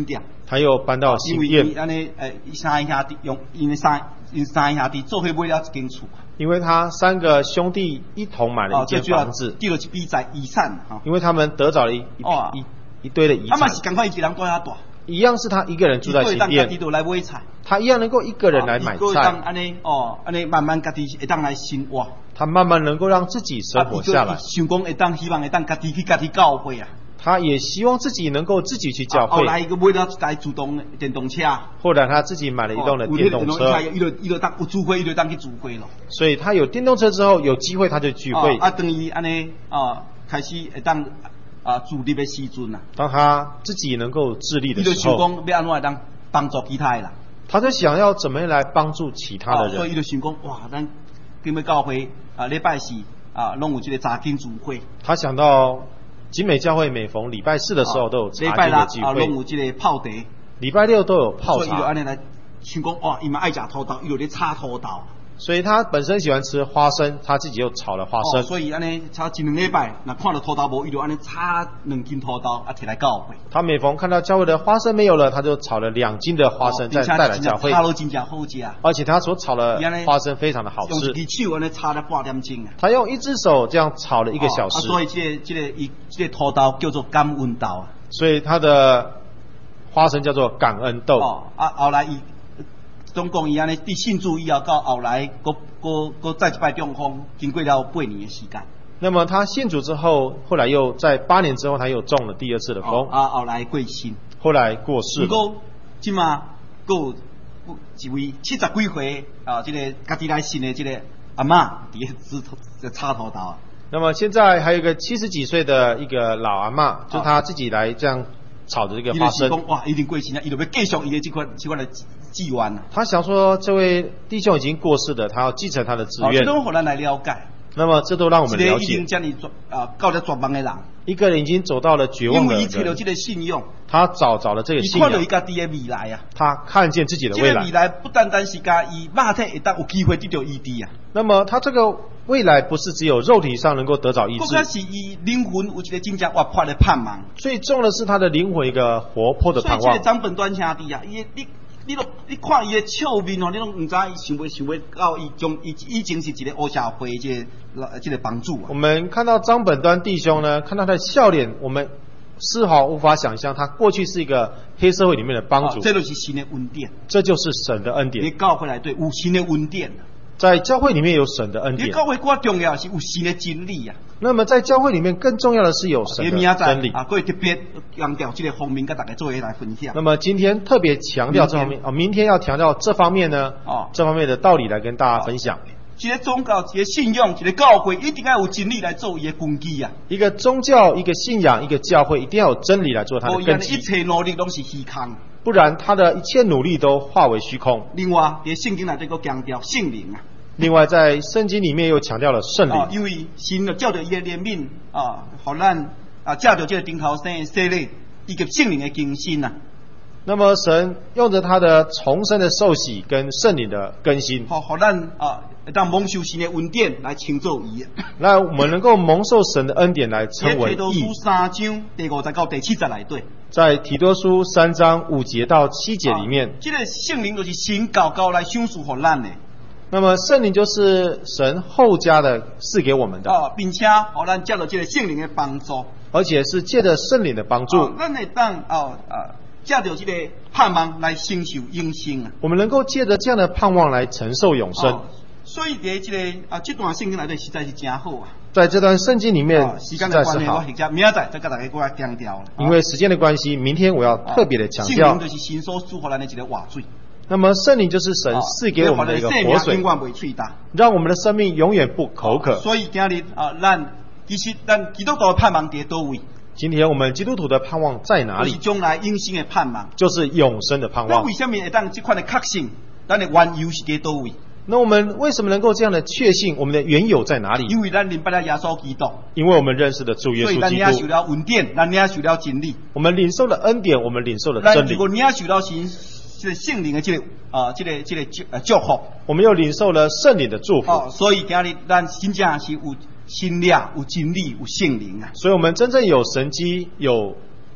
他又搬到新店。 因为安尼三兄弟用因三兄弟做伙买了一间厝。 因为他3个兄弟一同买了一间房子。 第二是比赛遗产因为他们得到了一堆的遗产。 嘛是赶快一个人住遐大。 一样是他一个人住在新店。他一样能够一个人来买菜。 安尼慢慢家己会当来生活。 他慢慢能够让自己生活下来。 想讲希望会当家己去家己教会啊。 他也希望自己能够自己去教会。 后来他买了一台自动电动车。 后来他自己买了一辆的电动车。 伊就当有聚会，伊就当去聚会了。 所以他有电动车之后，有机会他就聚会。 等于安尼开始会当自立的时阵啊。 当他自己能够自立的时候。 伊就想讲要安怎来当帮助其他的人。 他就想要怎么样来帮助其他的人。 所以伊就想讲，哇，咱今日教会礼拜四拢有这个查经聚会。 他想到。景美教会每逢礼拜4的时候都有查经的聚会， 拢有这个泡茶。 礼拜6都有泡茶。 所以就安尼来想讲，哇，伊嘛爱食土豆，伊就咧炒土豆。 所以他本身喜欢吃花生，他自己又炒了花生。 所以安尼炒一两礼拜，那看到土豆无，伊就安尼炒2斤土豆摕来教会。 他每逢看到教会的花生没有了，他就炒了2斤的花生再带来教会。 炒了真正好吃。 而且他所炒的花生非常的好吃。 用一只手安尼炒了8点钟啊。 他用一只手这样炒了1个小时。 所以这个土豆叫做感恩豆啊。 所以他的花生叫做感恩豆。 后来总共伊安尼伫信主以后，到后来搁再一摆中风，经过了8年的时间。 那么他信主之后，后来又在8年之后，他又中了第2次的风。 后来过身。 后来过世了。 不过，即马搁有一位70几岁这个家己来信的这个阿嬷，伫插头刀。 那么现在还有一个70几岁的一个老阿嬷，就是他自己来这样炒的这个花生。 哇，一定过身啊！伊就要继续伊的这款的志愿啊。 他想说，这位弟兄已经过世的，他要继承他的志愿。 这都互咱来了解。 那么这都让我们了解。 已经将你到了绝望的人， 一个人已经走到了绝望的人。 因为他找了这个信用， 他找了这个信仰。 他看到他自己的未来啊。 他看见自己的未来。 这个未来不单单是甲伊肉体会当有机会得到医治啊。 那么他这个未来不是只有肉体上能够得到医治， 更是伊灵魂有一个真正活泼的盼望。 最重要的是他的灵魂一个活泼的盼望。 所以这个张本端兄弟啊，你看伊的笑面哦，你拢唔知伊想要到伊以前是一个黑社会这个帮助啊。 我们看到张本端弟兄呢，看到他的笑脸，我们丝毫无法想象他过去是一个黑社会里面的帮主。 这就是神的恩典， 这就是神的恩典。 你教会来对有神的恩典。 在教会里面有神的恩典。 教会更重要是有神的真理啊。 那么在教会里面更重要的是有神的真理啊，各位特别强调这个方面，跟大家做一来分享。 那么今天特别强调这方面明天要强调这方面呢，这方面的道理来跟大家分享。 一个宗教、一个信仰、一个教会，一定要有真理来做伊的根基啊。 一个宗教、一个信仰、一个教会，一定要有真理来做它的根基。 一切努力都是虚空， 不然他的一切努力都化为虚空。 另外，在圣经内底个强调圣灵啊。 另外，在圣经里面又强调了圣灵， 因为神就照着伊的怜悯互咱照着这个顶头生的洗礼，以及圣灵的更新啊。 那么神用着他的重生的受洗跟圣灵的更新， 互咱当蒙受神的恩典来称作义。 那我们能够蒙受神的恩典来称为义。 提多书3章第5节到第7节来对。 在提多书3章5节到7节里面， 这个圣灵就是神高来赏赐互咱的。 那么圣灵就是神后加的赐给我们的并且互咱借着这个圣灵的帮助， 而且是借着圣灵的帮助， 咱会当借着这个盼望来承受永生啊。我们能够借着这样的盼望来承受永生。 所以在这个这段圣经内底实在是真好啊。 在这段圣经里面时间的关系，我或者明仔再跟大家过来强调。 因为时间的关系，明天我要特别的强调。 圣灵就是神所赐予咱的一个活水。 那么圣灵就是神赐给我们的一个活水，让我们的生命永远不口渴。 所以今日其实咱基督徒的盼望在多位？ 今天我们基督徒的盼望在哪里？ 就是将来永生的盼望， 就是永生的盼望。 那为什么会当这款的确信？咱的缘由是在多位？ 那我们为什么能够这样的确信？我们的缘由在哪里？ 因为咱明白了耶稣基督， 因为我们认识的主耶稣基督， 所以咱领受了恩典，咱领受了真理。 我们领受了恩典，我们领受了真理。 如果领受了这个圣灵的这个祝福， 我们又领受了圣灵的祝福。 所以今日咱真正是有神力、有真理、有圣灵啊。 所以我们真正有神迹、有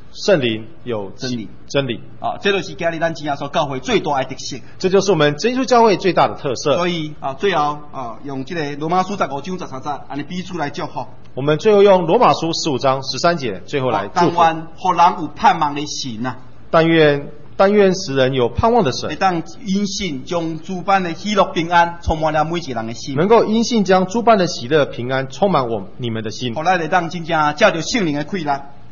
圣灵，有真理。 啊，这就是今日咱真耶稣教会最大的特色。 这就是我们真耶稣教会最大的特色。 所以啊，最後啊，用這個羅馬書15章13節，安尼彼此來祝福。 我們最後用羅馬書15章13節，最後來祝福。 但願讓人有盼望的神啊！ 但願使人有盼望的神， 當因信將諸般的喜樂平安充滿了每一個人的心， 能夠因信將諸般的喜樂平安充滿你們的心。 後來當真正借着聖靈的氣力，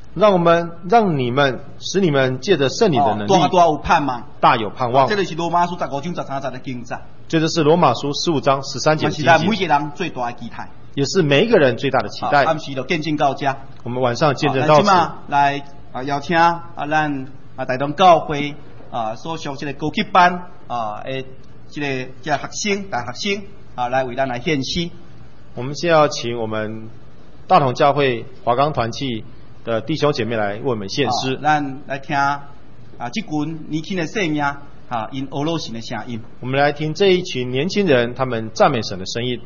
使你們借着聖靈的能力，大有盼望。 這就是羅馬書15章13節的經節。 這就是羅馬書15章13節的經節。 每一個人最大的期待， 也是每一個人最大的期待。 暗時就見證到這。 我們晚上見證到此。 來邀請咱台東教會所屬這個高級班這個學生大學生來為咱來獻詩。 我們現在要請我們大同教會華岡團契的弟兄姐妹來為我們獻詩。 咱來聽這群年輕的生命因俄羅斯的聲音。 我們來聽這一群年輕人他們讚美神的聲音。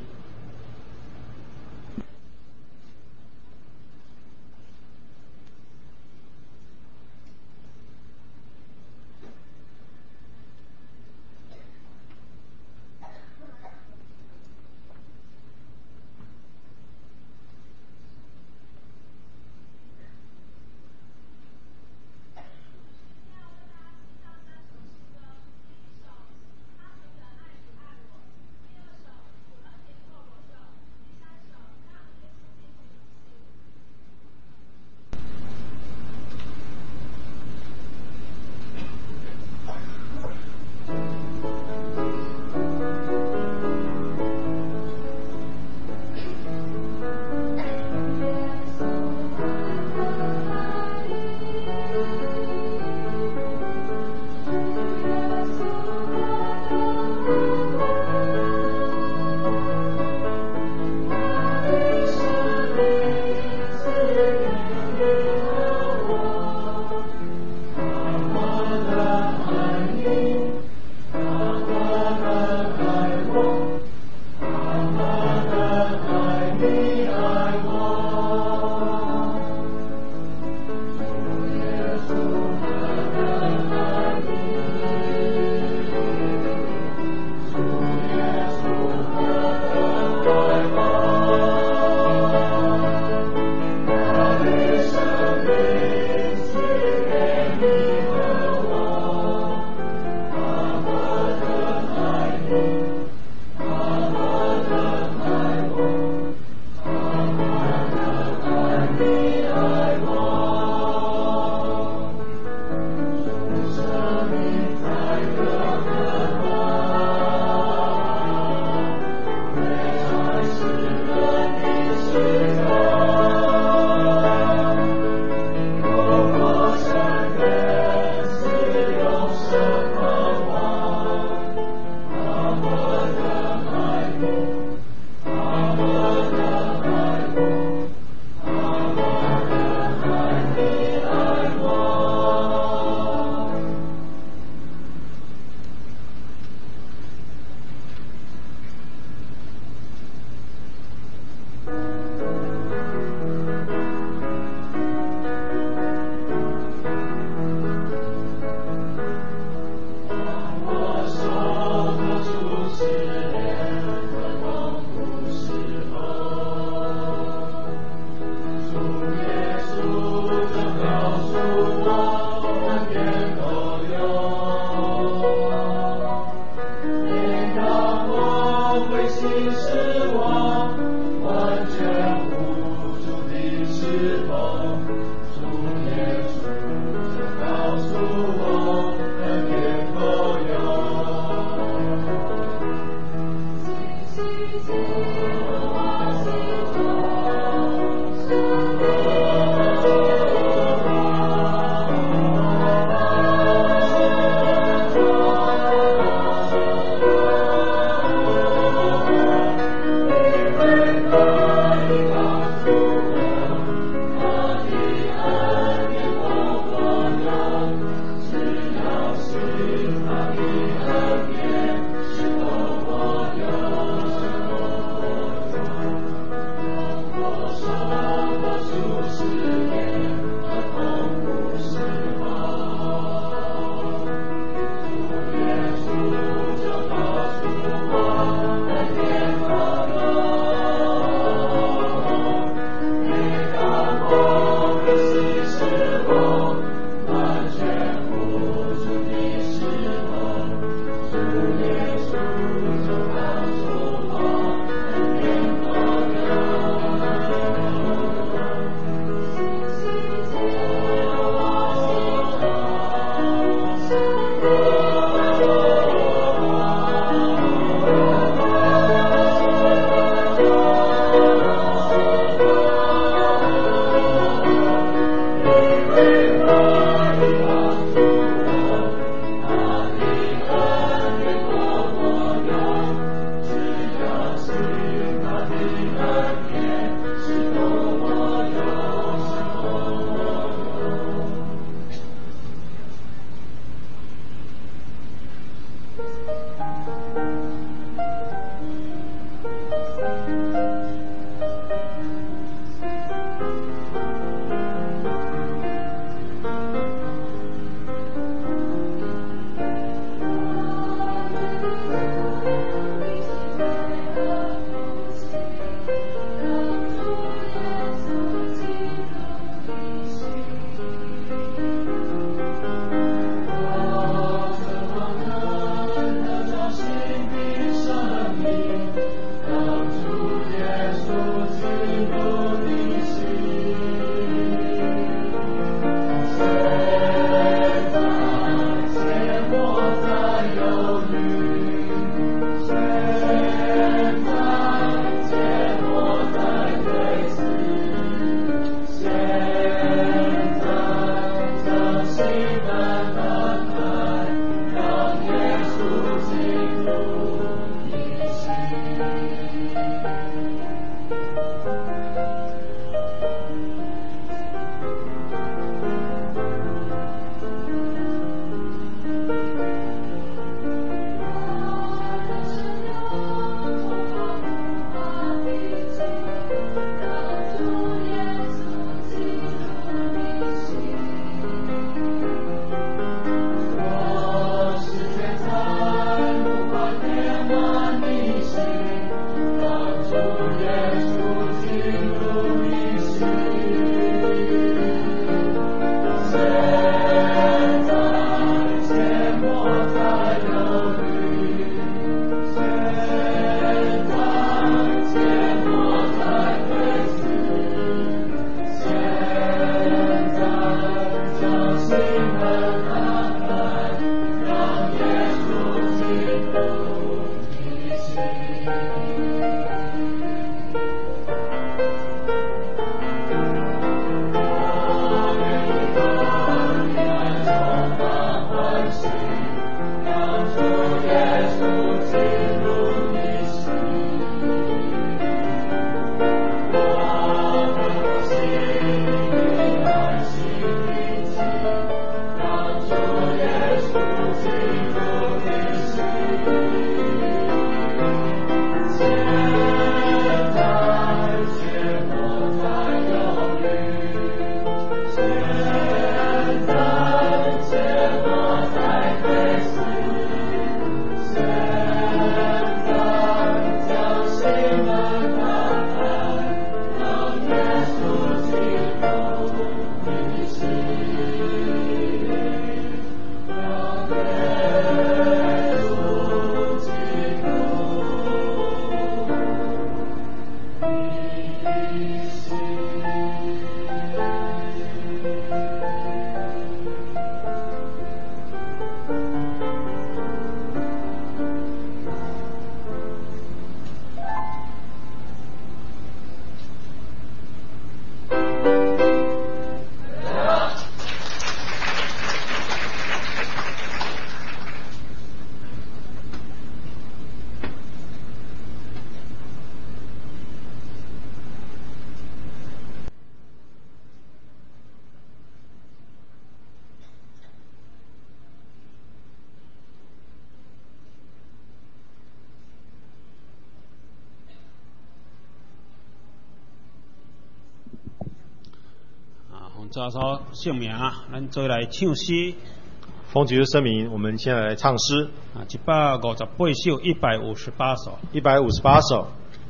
主耶稣圣名，咱做来唱诗。 奉主耶稣圣名，我们现在来唱诗。 158首，158首。 158首。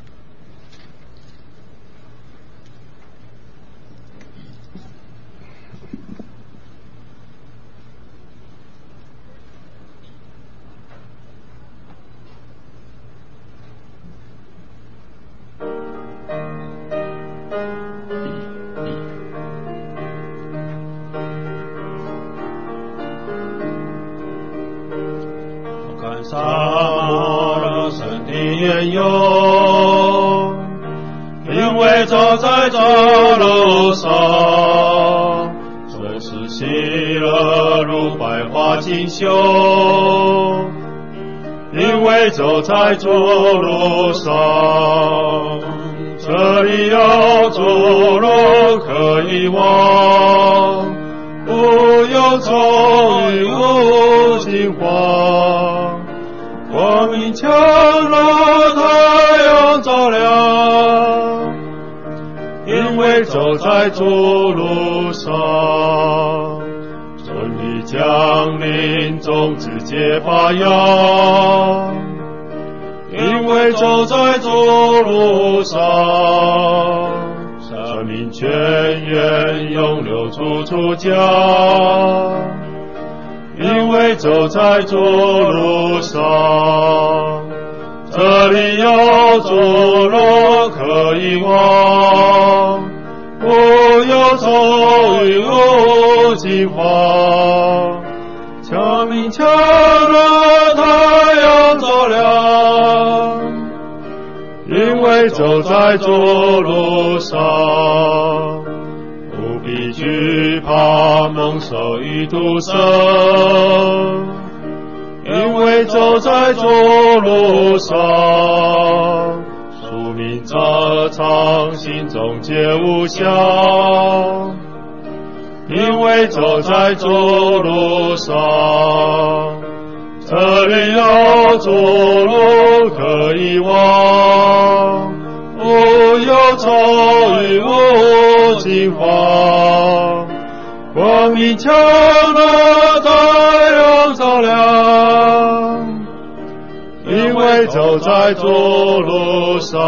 沙漠的圣地也有，因为走在这路上，总是喜乐如百花锦绣。因为走在这路上，这里有主路可以往，不用愁云无尽慌。光明强了，太阳照亮，因为走在主路上，真理降临，种子结发芽。因为走在主路上，生命泉源涌流处处家。因为走在主路上，这里有主路可以往，不忧愁云无尽慌。强明强了，太阳照亮，因为走在主路上，不必惧怕蒙受与毒生，因为走在主路上，宿命遮藏，心中皆无相。因为走在主路上，这里有主路可以往，不忧愁云无尽慌。光明强了，太阳照亮，因为走在主路上。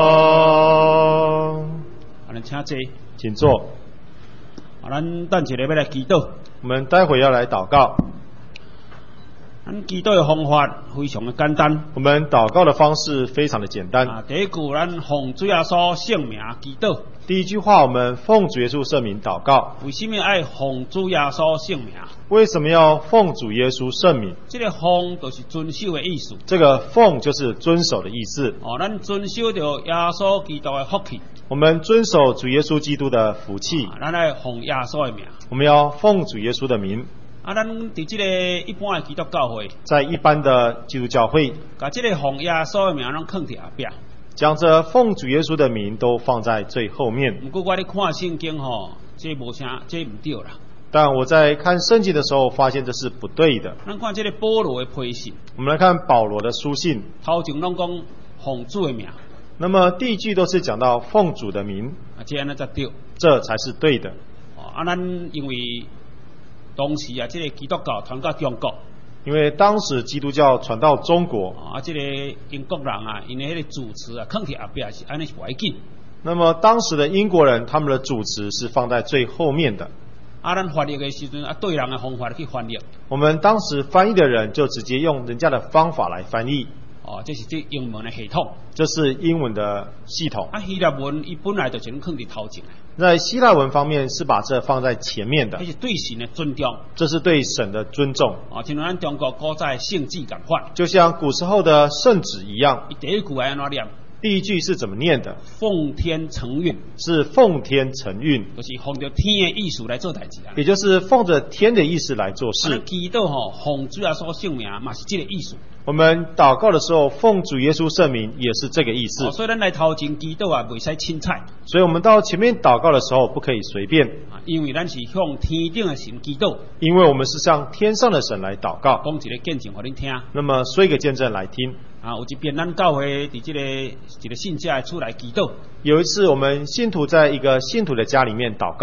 请坐。 咱等一下要来祈祷。 我们待会要来祷告。 咱祈祷的方法非常的简单。 我们祷告的方式非常的简单。 第一句，咱奉主耶稣圣名祈祷。 第一句话，我们奉主耶稣圣名祷告。 为什么要奉主耶稣圣名？ 为什么要奉主耶稣圣名？ 这个奉就是遵守的意思。 这个奉就是遵守的意思。 咱遵守着耶稣基督的福气。 我们遵守主耶稣基督的福气。 咱来奉耶稣的名。 我们要奉主耶稣的名。 咱伫这个一般的基督教会， 在一般的基督教会， 把这个奉耶稣的名拢放伫后壁， 将这奉主耶稣的名都放在最后面。 不过我咧看圣经这无啥，这唔对啦。 但我在看圣经的时候，发现这是不对的。 咱看这个保罗的批信， 我们来看保罗的书信， 头前拢讲奉主的名。 那么第一句都是讲到奉主的名， 这样才对， 这才是对的。 咱因为当时这个基督教传到中国， 因为当时基督教传到中国， 这个英国人因为迄个主持放伫后壁是安尼是袂紧。 那么当时的英国人，他们的主持是放在最后面的。 咱翻译的时阵对人的方法去翻译。 我们当时翻译的人就直接用人家的方法来翻译。 这是这英文的系统。 这是英文的系统。 希腊文伊本来就是放伫头前。 在希腊文方面是把这放在前面的。 这是对神的尊重。 这是对神的尊重。 就像咱中国古早圣旨同款。 就像古时候的圣旨一样。 第一句安怎念？ 第一句是怎么念的？ 奉天承运。 是奉天承运， 就是奉着天的意思来做代志啊。 也就是奉着天的意思来做事。 祈祷奉主耶稣圣名嘛是这个意思。 我们祷告的时候，奉主耶稣圣名也是这个意思。 所以咱来头前祈祷袂使凊彩。 所以我们到前面祷告的时候不可以随便。 因为咱是向天顶的神祈祷。 因为我们是向天上的神来祷告。 讲一个见证给恁听。 那么说一个见证来听。 有一遍咱教会伫这个一个信者的厝来祈祷。 有一次我们信徒在一个信徒的家里面祷告。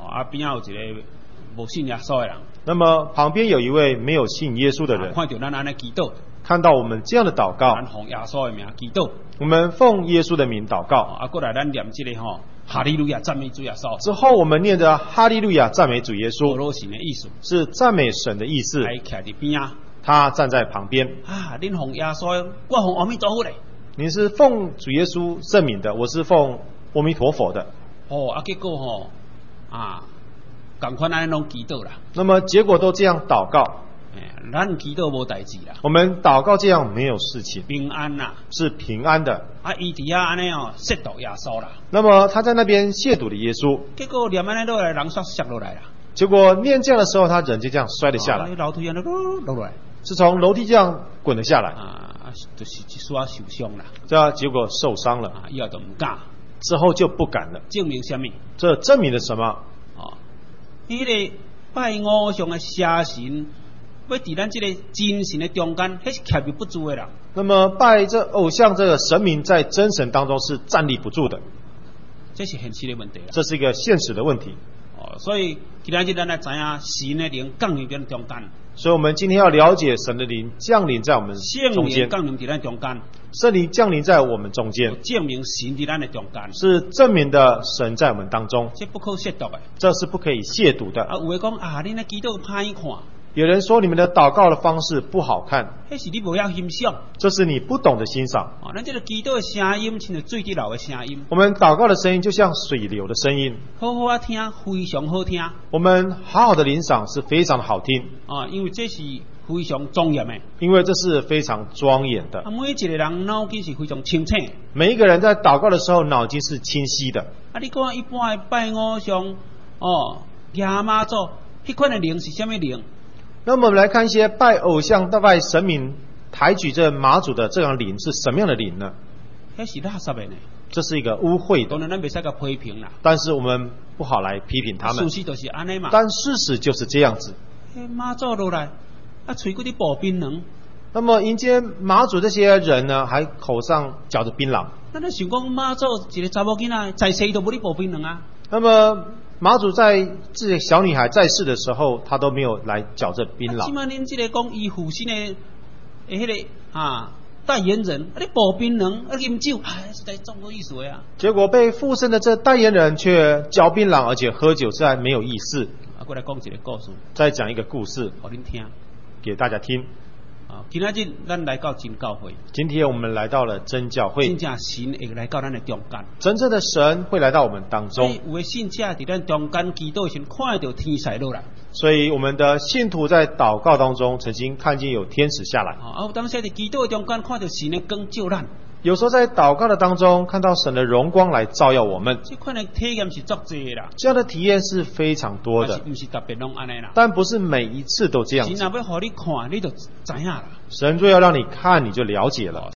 啊边有一个无信耶稣的人。 那么旁边有一位没有信耶稣的人， 看到咱安尼祈祷， 看到我们这样的祷告， 咱奉耶稣的名祈祷， 我们奉耶稣的名祷告。 啊，过来咱念这个哈利路亚赞美主耶稣。 之后我们念着哈利路亚赞美主耶稣， 罗神的意思是赞美神的意思。他站在旁边。 啊，恁奉耶稣，我奉阿弥陀佛嘞。 你是奉主耶稣圣名的，我是奉阿弥陀佛的。 啊，结果同款安尼拢祈祷啦。 那么结果都这样祷告。 咱祈祷无代志啦。 我们祷告这样没有事情。 平安啦。 是平安的。 啊，伊伫遐安尼亵渎耶稣啦。 那么他在那边亵渎了耶稣。 结果念安尼落来，人煞摔落来啦。 结果念这样的时候，他人就这样摔了下来。 楼梯落来。 是从楼梯这样滚了下来。 就是一丝受伤啦。 这结果受伤了。 以后就唔敢。 之后就不敢了。 证明什么？ 这证明了什么？ 迄个拜偶像的邪神，要伫咱这个真神的中间，迄是站立不住的啦。 那么拜这偶像这个神明在真神当中是站立不住的， 这是现实的问题。 这是一个现实的问题。 所以今天咱来知影神的灵降临在中间。 所以我们今天要了解神的灵降临在我们中间， 降临在咱中间， 圣灵降临在我们中间， 证明神在咱的中间， 是证明的神在我们当中， 这不可亵渎的， 这是不可以亵渎的。 有人讲你那祈祷歹看， 有人说你们的祷告的方式不好看， 迄是你无晓欣赏， 这是你不懂得欣赏。 咱这个祈祷的声音，像水滴流的声音。 我们祷告的声音就像水流的声音， 好好听，非常好听。 我们好好的聆赏是非常的好听因为这是非常庄严的， 因为这是非常庄严的。 每一个人脑筋是非常清醒， 每一个人在祷告的时候脑筋是清晰的。 你看一般的拜偶像亚妈祖，迄款的灵是什么灵？ 那么我们来看一些拜偶像、拜神明、抬举这妈祖的这样灵是什么样的灵呢？ 那是垃圾的呢。 这是一个污秽的。 当然咱袂使甲批评啦。 但是我们不好来批评他们。 事实就是安尼嘛。 但事实就是这样子。 妈祖落来，嘴骨啲薄槟榔。 那么迎接妈祖这些人呢，还口上嚼着槟榔。 那想讲妈祖一个查某囡仔在世都无啲薄槟榔啊。 那么妈祖在这个小女孩在世的时候，她都没有来嚼着槟榔。 起码您这个讲伊父亲的迄个代言人，你薄槟榔，饮酒，实在中国意思呀。结果被附身的这代言人却嚼槟榔，而且喝酒，实在没有意思。 过来讲一个故事。 再讲一个故事， 给您听， 给大家听。 今仔日咱来到真教会。 今天我们来到了真教会。 真正神会来到咱的中间。 真正的神会来到我们当中。 有的信者伫咱中间祈祷时，看到天使落来。 所以我们的信徒在祷告当中，曾经看见有天使下来。 当时在祈祷中间看到神的光照咱。 有时候在祷告的当中，看到神的荣光来照耀我们。 这款的体验是足多的啦。 这样的体验是非常多的。 不是特别拢安尼啦。 但不是每一次都这样子。 神若要让你看，你就知影啦。 神若要让你看，你就了解了。